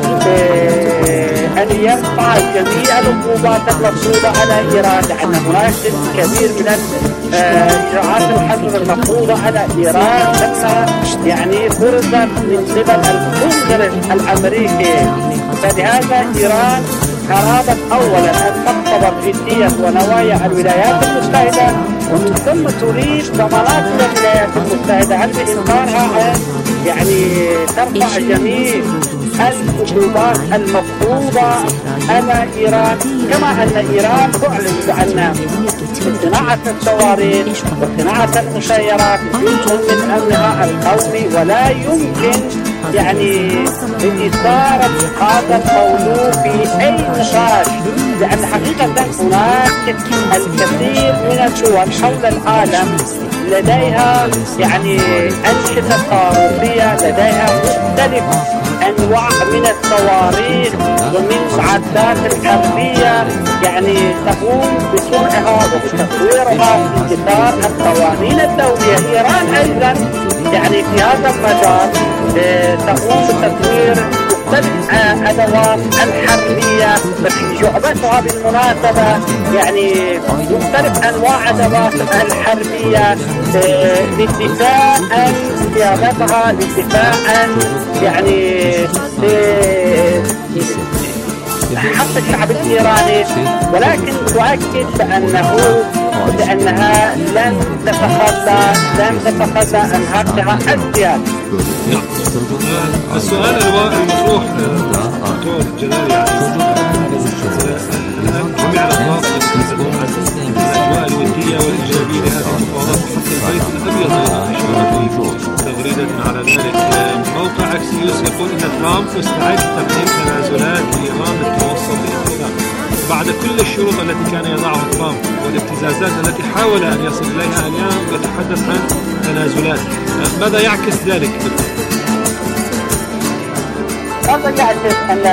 Speaker 10: أن يرفع جميع العقوبات المفروضة على إيران، لأن هناك كثير من إجراءات الحظر المفروضة على إيران لما يعني فرضت من قبل الكونغرس الأمريكي. فلهذا إيران أرادت أولا أن تختبر جدية ونوايا الولايات المتحدة، ومن ثم تريد ضمانات الولايات المتحدة هل بإمكانها أن يعني ترفع جميع العقوبات المفروضة على إيران، كما أن إيران تعلن بأن صناعة الصواريخ وصناعة المسيرات جزء من أمنها القومي، ولا يمكن يعني إثارة هذا الموضوع في أي نقاش، لأن حقيقة هناك الكثير من الدول حول العالم لديها يعني أنشطة صاروخية، لديها مختلف أنواع من الصواريخ ومن معدات الحربية يعني تقوم بصنعها وبتطويرها في إطار القوانين الدولية. إيران أيضا يعني في هذا المجال تقوم بتطوير مختلف أدوات الحربية، وفي شعبتها بالمناسبة يعني مختلف أنواع أدوات الحربية للدفاع عن سيادتها، للدفاع عن يعني حق الشعب الإيراني، ولكن تؤكد بأنه بأنها لن تتخلى لن تتخلى عن حقها السياسي.
Speaker 7: السؤال المطروح دكتور جلال يعني جميع الأطراف الأجواء الودية والإيجابية لهذه المفاوضات حتى البيت الأبيض أيضا تغريدة على ذلك. موقع أكسيوس يقول إن ترامب مستعد تقديم تنازلات لإيران للتوصل لاتفاق بعد كل الشروط التي كان يضعها ترامب والابتزازات التي حاول أن يصل إليها. اليوم يتحدث عن تنازلات، ماذا يعكس ذلك؟
Speaker 10: هذا يعكس أن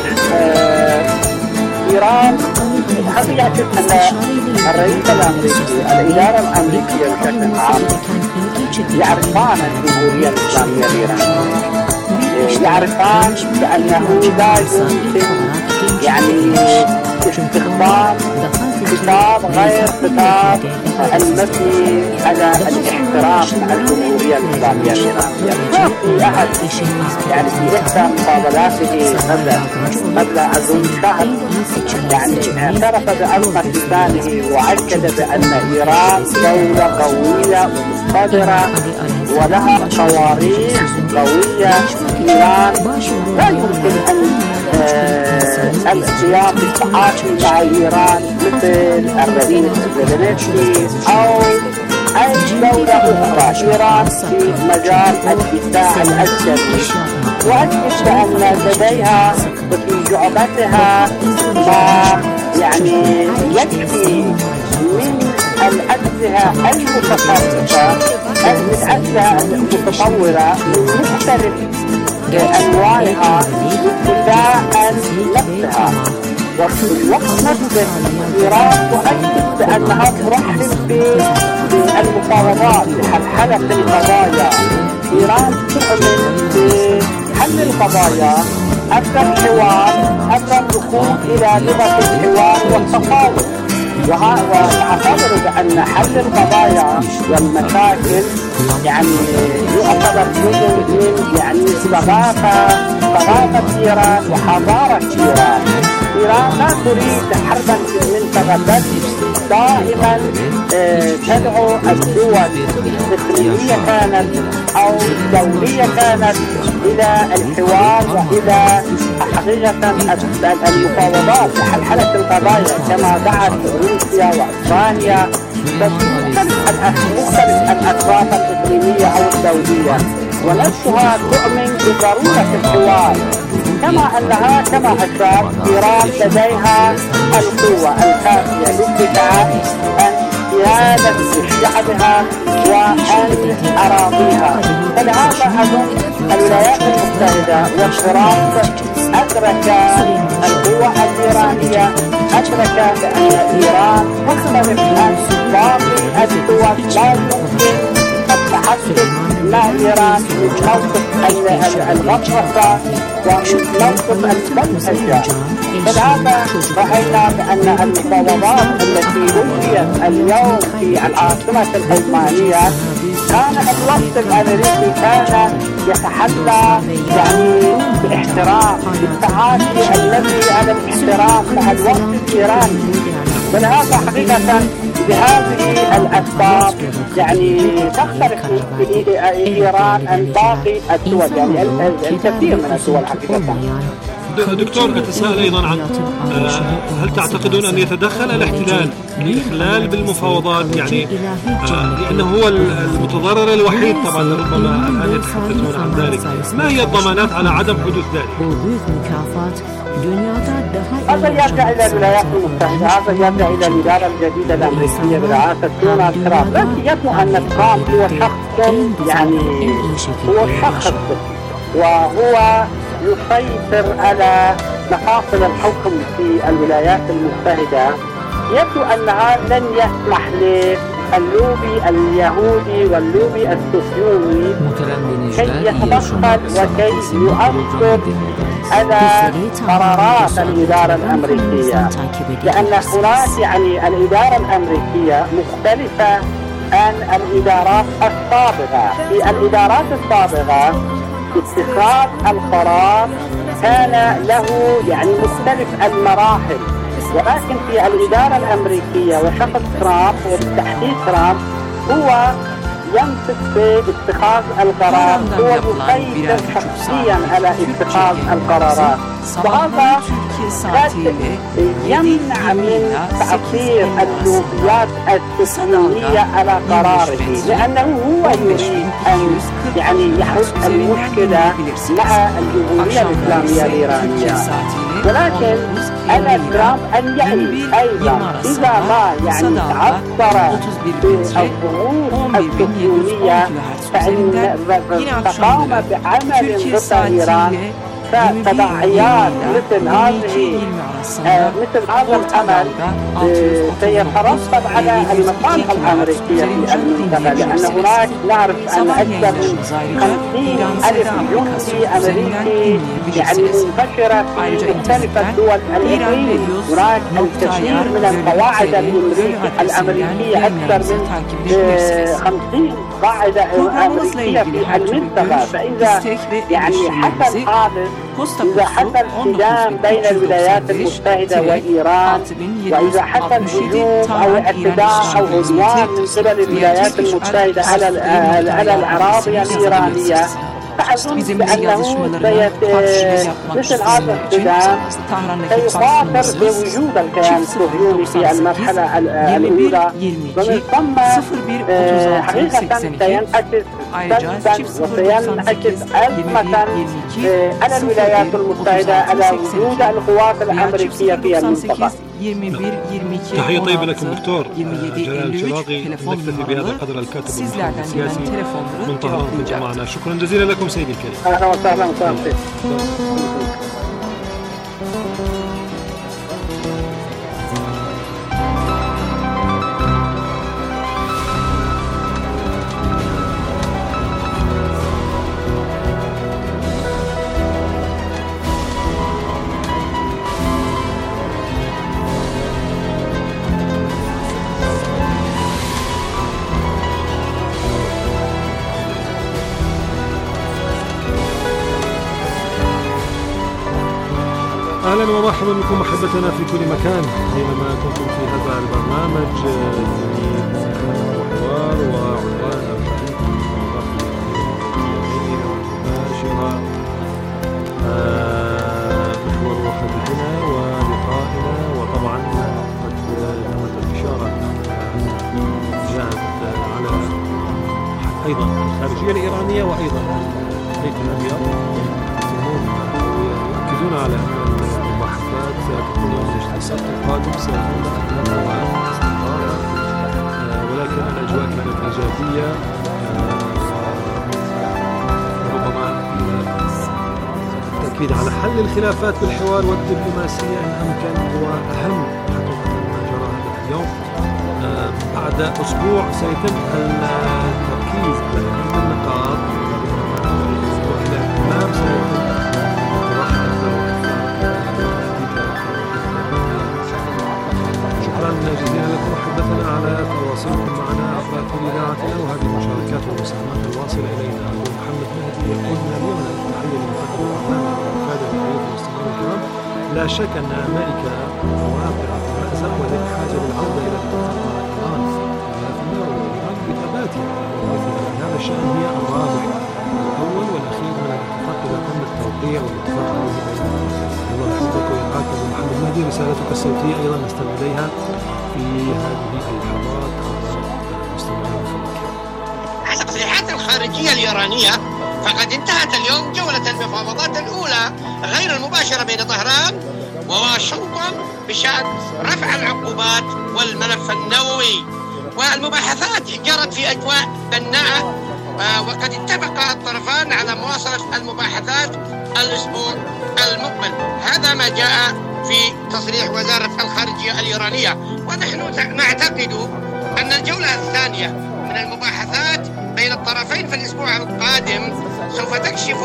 Speaker 10: إيران هذا يعكس أن الرئيس الأمريكي الإدارة الأمريكية بشكل عام يعرفان الجمهورية الإسلامية الإيرانية، يعرفان بأنه لا يمكن يعني استخدام خطاب غير خطاب المبني على الاحترام مع الجمهورية الإسلامية الإيرانية. ما في أحد يعني في إحدى مقابلاته قبل قبل أظن شهر يعني اعترف بأزمة لسانه وأكد بأن إيران دولة قوية مقتدرة ولها صواريخ قوية. إيران لا يمكن أن القيام بالتعاطي مع إيران مثل الرئيس زيلينسكي أو أي دولة أخرى. إيران في مجال الدفاع العسكري، وأكد بأن لديها وفي جعبتها ما يعني يكفي من الأسلحة المتطورة الأسلحة المتطورة من مختلف أنواعها للدفاع عن نفسها. وفي الوقت نفسه إيران تؤكد بأنها ترحب بالمفاوضات لحل القضايا. إيران تؤمن بحل القضايا أكثر الحوار، أكثر الدخول إلى لغة الحوار والتفاوض، وتعتبر بأن حل القضايا والمشاكل يعني يعتبر جزء من يعني ثقافة ثقافة إيران وحضارة إيران. إيران لا تريد حربا في المنطقة، بل دائما تدعو الدول إقليمية كانت أو دولية كانت إلى الحوار وإلى حقيقة المفاوضات لحل القضايا، كما دعت روسيا وأوكرانيا مختلف الأطراف الإقليمية أو الدولية، ونفسها تؤمن بضرورة الحوار، كما أنها كما أشار إيران لديها القوة الكافية للدفاع عن سيادة شعبها وعن أراضيها. فلهذا أظن الولايات المتحدة والتراث أدرك القوة الإيرانية، أدرك بأن إيران مختلف عن باقي الدول، لا يمكن التحدث مع إيران من موقف الغطرسة ومن موقف المنهجة. فلهذا رأينا بأن المفاوضات التي أجريت اليوم في العاصمة الألمانية كان الوقت الأمريكي كان يتحلى يعني باحترام، بالتعاطي الذي على الاحترام مع الوقت الإيراني. ولهذا حقيقة بهذه الأسباب يعني تختلف إيران عن باقي الدول، يعني الكثير من الدول حقيقة.
Speaker 7: دكتور، أتساءل أيضا عن هل تعتقدون أن يتدخل الاحتلال الإخلال بالمفاوضات، يعني لأنه هو المتضرر الوحيد طبعا، ربما الآن يتحدثون عن ذلك، ما هي الضمانات على عدم حدوث ذلك؟
Speaker 10: هذا يرجع إلى الولايات المتحدة، هذا يرجع إلى الإدارة الجديدة الأمريكية برئاسة دونالد ترامب. لكن يبدو أن ترامب هو شخص يعني هو شخص وهو يسيطر على مفاصل الحكم في الولايات المتحدة. يبدو أنها لن يسمح للوبي اليهودي واللوبي الصهيوني كي يتدخل وكي يؤثر على قرارات الإدارة الأمريكية، لأن هناك يعني الإدارة الأمريكية مختلفة عن الإدارات السابقة. في الإدارات السابقة اتخاذ القرار كان له يعني مختلف المراحل، ولكن في الإدارة الأمريكية وشخص ترامب وبالتحديد ترامب هو يمسك باتخاذ القرار، هو يسيطر شخصيا على اتخاذ القرارات، وهذا يمنع من تأثير اللوبيات الصهيونية على قراره، لأنه هو يريد أن يعني يحل المشكلة مع الجمهورية الإسلامية الإيرانية. ولكن على ترامب أن يعي أيضا إذا ما يعني تعثر بالظروف الصهيونية فقام بعمل ضد إيران، فتداعيات مثل هذه آه مثل هذا العمل آه سيترتب على المصالح الأمريكية في المنطقة، لأن هناك نعرف أن أكثر من خمسين ألف جندي أمريكي يعني منتشرة في مختلف الدول الإقليم. هناك الكثير من القواعد الأمريكية، أكثر من آه خمسين قاعدة أمريكية في المنطقة. فإذا يعني حصل حادث، إذا حصل صدام بين الولايات المتحدة وإيران، وإذا حصل هجوم أو اعتداء أو عدوان من قبل الولايات المتحدة على على الأراضي الإيرانية، فأظن بأنه مثل هذا الصدام سيخاطر بوجود الكيان الصهيوني في المرحلة الأولى، ومن ثم حقيقة سينعكس وسينعكس أزمة على الولايات المتحدة على وجود القوات الأمريكية في المنطقة.
Speaker 7: تحية طيبة لكم دكتور جلال الشراغي. نكتفي بهذا القدر. الكاتب والمحلل السياسي من طهران كنت معنا. شكرا جزيلا لكم سيدي الكريم.
Speaker 10: أهلا وسهلا وسهلا.
Speaker 7: أهلا ومرحبا بكم أحبتنا في كل مكان حينما كنتم في هذا البرنامج حوار وعنوان المباشرة محور حديثنا ولقائنا. وطبعا قد تمت الإشارة أيضا الخارجية الإيرانية وأيضا البيت الأبيض يؤكدون على أن المباحثات ستكون يوم السبت القادم سيكون استمرارا، ولكن الأجواء كانت إيجابية. ربما التأكيد على حل الخلافات بالحوار والدبلوماسية إن أمكن هو أهم حقيقة ما جرى هذا اليوم. بعد أسبوع سيتم التركيز على أهم النقاط وإلى الأمام سيتم اقتراح أكثر. شكرا جزيلا لكم أحبتنا على تواصلكم معنا عبر إذاعتنا، وهذه المشاركات والمساهمات الواصلة إلينا. أبو محمد مهدي قلنا اليوم المحلل المفكر الأعلامي والقادة الحقيقة المستمعين الكرام، لا شك أن أمريكا واقعة في مأزق وهي بحاجة للعودة إلى الاتفاق مع إيران وإيران بثباتها. هذا الشأن هي الرابع الأول والأخير من الاتفاق إذا تم التوقيع والاتفاق عليه بين الله يحفظك ويرعاك. أبو محمد مهدي رسالتك الصوتية أيضا نستمع إليها في هذه اللحظات.
Speaker 11: حسب تصريحات الخارجية الإيرانية فقد انتهت اليوم جولة المفاوضات الأولى غير المباشرة بين طهران وواشنطن بشأن رفع العقوبات والملف النووي، والمباحثات جرت في أجواء بناءة، وقد اتفق الطرفان على مواصلة المباحثات الأسبوع المقبل. هذا ما جاء في تصريح وزارة الخارجية الإيرانية، ونحن نعتقد أن الجولة الثانية من المباحثات بين الطرفين في الأسبوع القادم سوف تكشف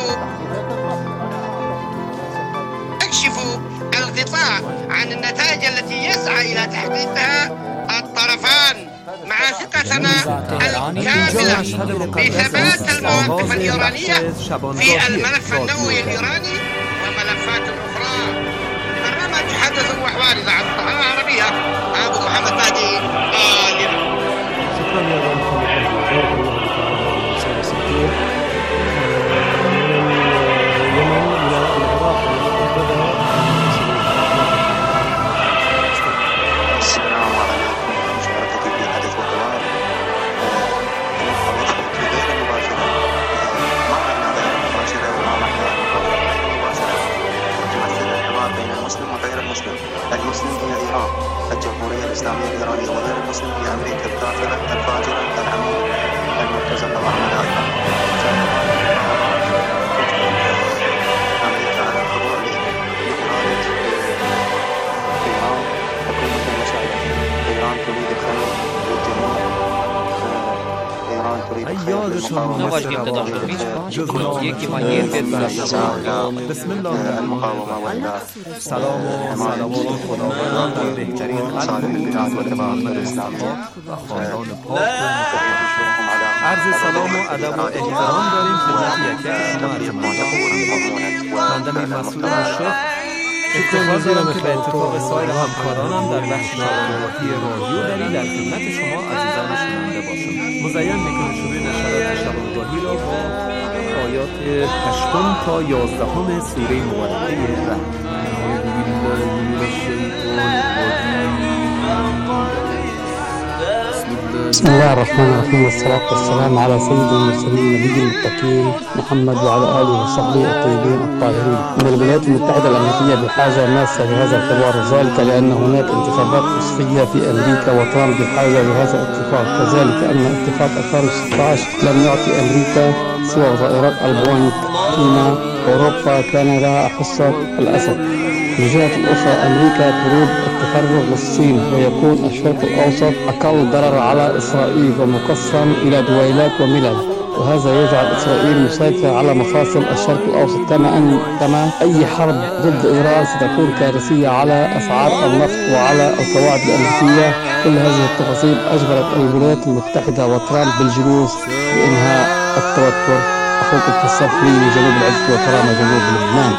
Speaker 11: تكشف الغطاء عن النتائج التي يسعى إلى تحقيقها الطرفان، مع ثقتنا الكاملة بثبات المواقف الإيرانية في الملف النووي الإيراني وملفات أخرى. برنامج حدث وحوار إذاعة القاهرة العربية، أبو محمد مهدي قادم.
Speaker 7: شكرا يا أبو محمد مهدي، بارك الله بك على هذه الرسالة الصوتية. من اليمن إلى العراق والمنتدى.
Speaker 12: السلام عليكم. مشاركتي في حدث وحوار غير مباشرة ما معنا غير مباشرة وما معنا مباشرة تمثل الحوار بين المسلم وغير المسلم. المسلم هي إيران، الجمهورية الإسلامية الإيرانية، وغير المسلم هي أمريكا الكافرة الفاجرة العميل المرتزقة والملاحة. أمريكا على الخضوع لإرادة إيران حكومة المشايخ. إيران تريد الخير للجميع، إيران تريد الخير للمقاومة المقاومة والإبادة.
Speaker 6: سلام و صلوات خداوند بر بهترین
Speaker 12: صالح البلاد والإمام الإسلامية.
Speaker 6: عرض سلام و ادب و احترام داریم خدمت یکی از شما خواندم مسئول الشیخ. افتخار دارم که به اتفاق سایر همکارانم در بخش تبلیغاتی رادیو دری در خدمت شما عزیزان شنونده باشم. مزین میکنم شروع نشرات شبانگاهی را با آیات هشتم تا یازدهم سوره مبارکه رحم.
Speaker 13: بسم الله الرحمن الرحيم، والصلاة والسلام على سيد المرسلين نبي المتقين محمد وعلى آله وصحبه الطيبين الطاهرين. إن الولايات المتحدة الأمريكية بحاجة ماسة لهذا الحوار، ذلك لأن هناك انتخابات نصفية في أمريكا وترامب بحاجة لهذا الاتفاق، كذلك أن اتفاق ألفين وستة عشر لم يعطي أمريكا سوى طائرات البوينغ، فيما أوروبا كان لها حصة الأسد. من جهة أخرى أمريكا تريد التفرغ للصين ويكون الشرق الأوسط أقل ضرر على إسرائيل ومقسم إلى دويلات وملل، وهذا يجعل إسرائيل مسيطرة على مفاصل الشرق الأوسط. كما أن كما أي حرب ضد إيران ستكون كارثية على أسعار النفط وعلى القواعد الأمريكية. كل هذه التفاصيل أجبرت الولايات المتحدة وترامب بالجلوس لإنهاء التوتر. أخوكم الصفري من جنوب العز وكرامة جنوب لبنان.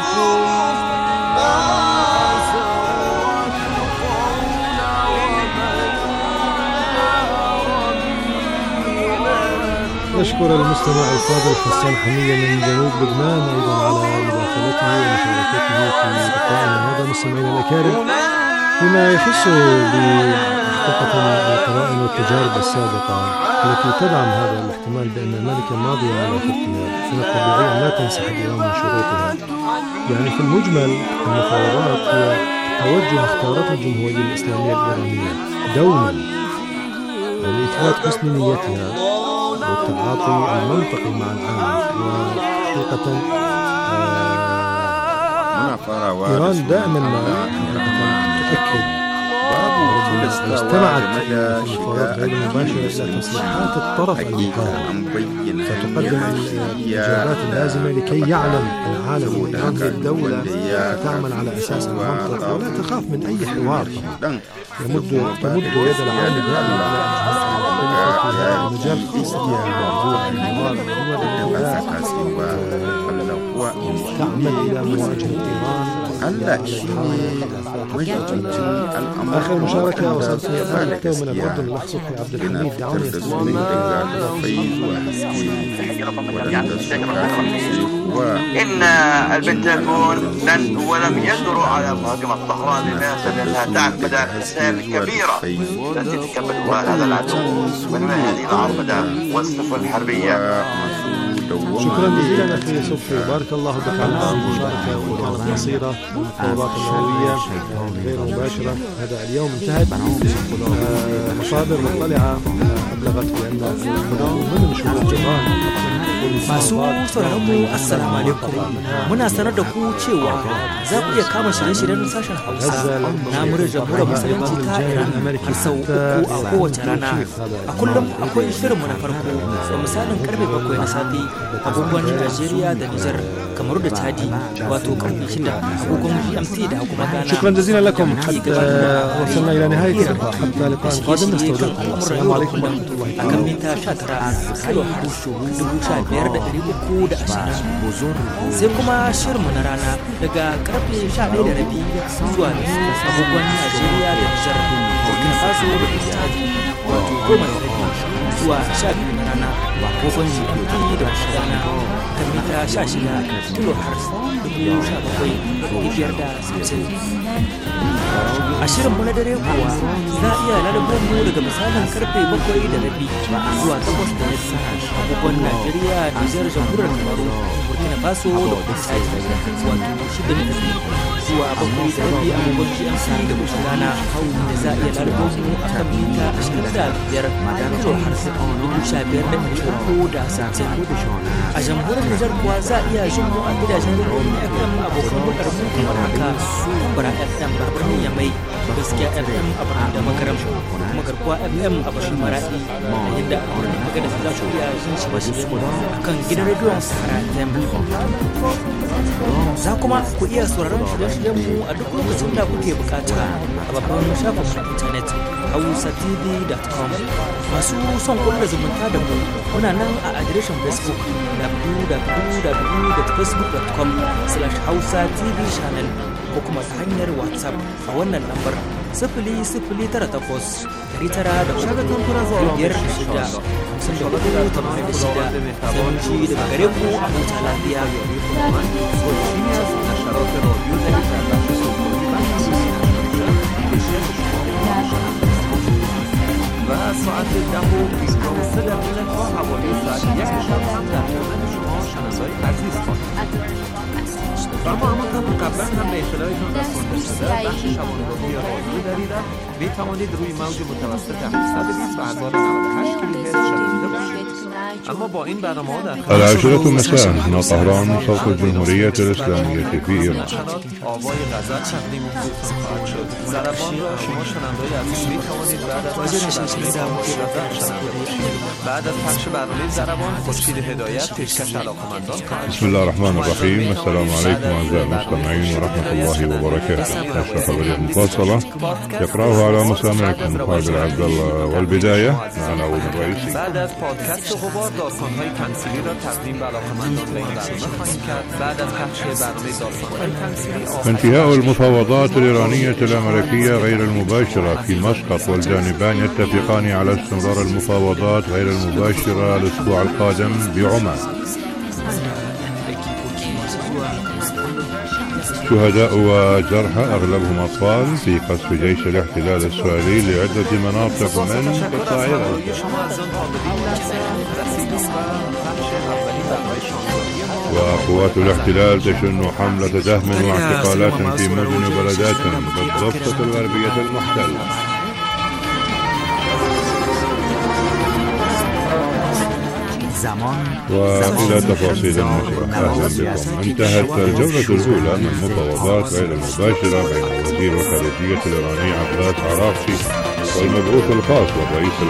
Speaker 7: نشكر المستمع الفاضل حسان حمية من جنوب لبنان أيضا على مداخلته ومشاركته في لقائنا هذا. مستمعينا الأكارم، فيما يخص بحقيقة القرائن التجارب السابقة التي تدعم هذا الاحتمال بأن أمريكا ماضية على خطتها، فإن الطبيعي لا تنسحب إيران من شروطها. يعني في المجمل المفاوضات هي توجه اختارته الجمهورية الإسلامية الإيرانية دوما لإثبات حسن نيتها والتعاطي المنطقي مع العالم. وحقيقة إيران دائما ما تؤكد واستمعت في المفاوضات غير المباشرة إلى تصريحات الطرف المقابل، فتقدم الإجابات اللازمة لكي يعلم العالم بأن الدولة تعمل على أساس المنطق ولا تخاف من أي حوار. يمد تمد يد العالم دائما على مجال خاصة الحوار تعمل إلى مواجهة إيران. آخر مشاركة وصلت إلى من الأردن الأخ صبحي عبد الحميد. دعوني
Speaker 14: إن البنتاغون لن ولم يجرؤوا على مهاجمة طهران لناسا لأنها تعتمد على الخسائر الكبيرة التي تكبدها هذا العدو من هذه العربدة والسفن الحربية.
Speaker 7: شكرا جزيلا أخي صبحي، بارك الله بك على هذه المشاركة وكانت قصيرة. المفاوضات النووية غير مباشرة هذا اليوم انتهت. مصادر مطلعة أبلغت بأن من شروط إيران.
Speaker 15: Masu sauraronmu assalamu alaikum, muna sanar da ku cewa za ku iya kama shirye-shiryen sashen Hausa na muryar jamhuriyar musulunci ta Iran har sau uku a kowace rana. A kullum akwai shirinmu na farko da misalin karfe bakwai na safe agogon Najeriya da Nijar, Kamaru da Chadi, wato karfe shida agogon G M T da kuma Ghana.
Speaker 7: شكرا جزيلا لكم. حتى وصلنا إلى نهاية اللقاء، حتى لقاء قادم نستودعكم. السلام عليكم ورحمة الله تعالى.
Speaker 15: Sai kuma shirinmu na rana daga karfe sha ɗaya da rabi zuwa agogon Najeriya da Nijar, Burkina Faso da Chadi, wato goma da rabi zuwa sha biyu na rana agogon G M T da Ghana, kan mita sha shida kilohertz dubu sha bakwai da biyar da sittin. A shirinmu na dare kuwa za a iya lalabar mu daga misalin karfe bakwai da rabi zuwa takwas da rabi agogon Najeriya, Nijar, Jamhuriyar Kamaru, Burkina Faso da kuma Chad, wato shida da rabi zuwa bakwai da rabi agogon G M T da kuma Ghana, da za a iya lalabar mu a kan mita ashirin da biyar kilohertz dubu sha biyar da ɗari uku da sittin. A Jamhuriyar Nijar kuwa za a iya jin mu a gidajen rediyon F M abokan bukar mu kamar haka: Bara F M a birnin Yamai, Gaskiya F M a birnin Damagaram, kuma Garkuwa F M a birnin Maradi, da yadda a birnin Agadez za ku iya jin shirye-shirye a kan gidan rediyon Sahara F M. Za kuma ku iya sauraron shirye-shiryen mu a duk lokacin da kuke bukata a babban shafin mu intanet hausa t v dot com. Masu son kulla zumunta da mu muna nan a adireshin Facebook w w w dot facebook dot com slash hausa t v channel ko kuma ta hanyar WhatsApp a wannan lambar sifili sifili tara takwas dari tara da biyar shida hamsin da hudu tamanin da shida. Zamanci daga gare ku a huta lafiya.
Speaker 6: و ساعت ده و بیست و سه دقیقه تا حوالی ساعت یک شب هم در خدمت شما شنوندگان عزیز خواهیم. و ما همانطور که قبلا هم به اطلاعتان رسانده شده بخش شبانه‌روزی رادیو دریده میتوانید روی موج متوسط هفتصد و بیست و هزار و نود و هشت کیلوهرتز شنونده باشید. اما با این برنامه در
Speaker 1: العاشرة مساء هنا طهران، صوت الجمهورية الإسلامية في إيران.
Speaker 6: آوای غزل تقدیم خواهد شد. ضربان را شما شنوندگان عزیز میتوانید بعد از پخش برنامه غزل بعد از پخش برنامه ضربان خورشید هدایت پیشکش علاقه‌مندان خواهد شد.
Speaker 1: بسم الله الرحمن الرحيم. السلام عليكم أعزائي المستمعين ورحمة الله وبركاته. نشرة خبرية مفصلة يقرأها على مسامعكم خالد عبد الله. والبداية مع العناوين الرئيسية.
Speaker 6: بعد از پادکست غبار داستان‌های تمثیلی را تقدیم به علاقه‌مندان به این برنامه خواهیم کرد. بعد از پخش برنامه داستان‌های تمثیلی
Speaker 1: انتهاء المفاوضات الإيرانية الأمريكية غير المباشرة في مسقط، والجانبان يتفقان على استمرار المفاوضات غير المباشرة الأسبوع القادم بعمان. شهداء وجرحى أغلبهم أطفال في قصف جيش الاحتلال الإسرائيلي لعدة مناطق من قطاع غزة. وقوات الاحتلال تشن حملة دهم واعتقالات في مدن وبلدات بالضفة الغربية المحتلة. وإلى تفاصيل النشرة. أهلا بكم. انتهت الجولة الأولى من المفاوضات غير المباشرة بين وزير الخارجية الإيراني عباس عراقچي والمبعوث الخاص للرئيس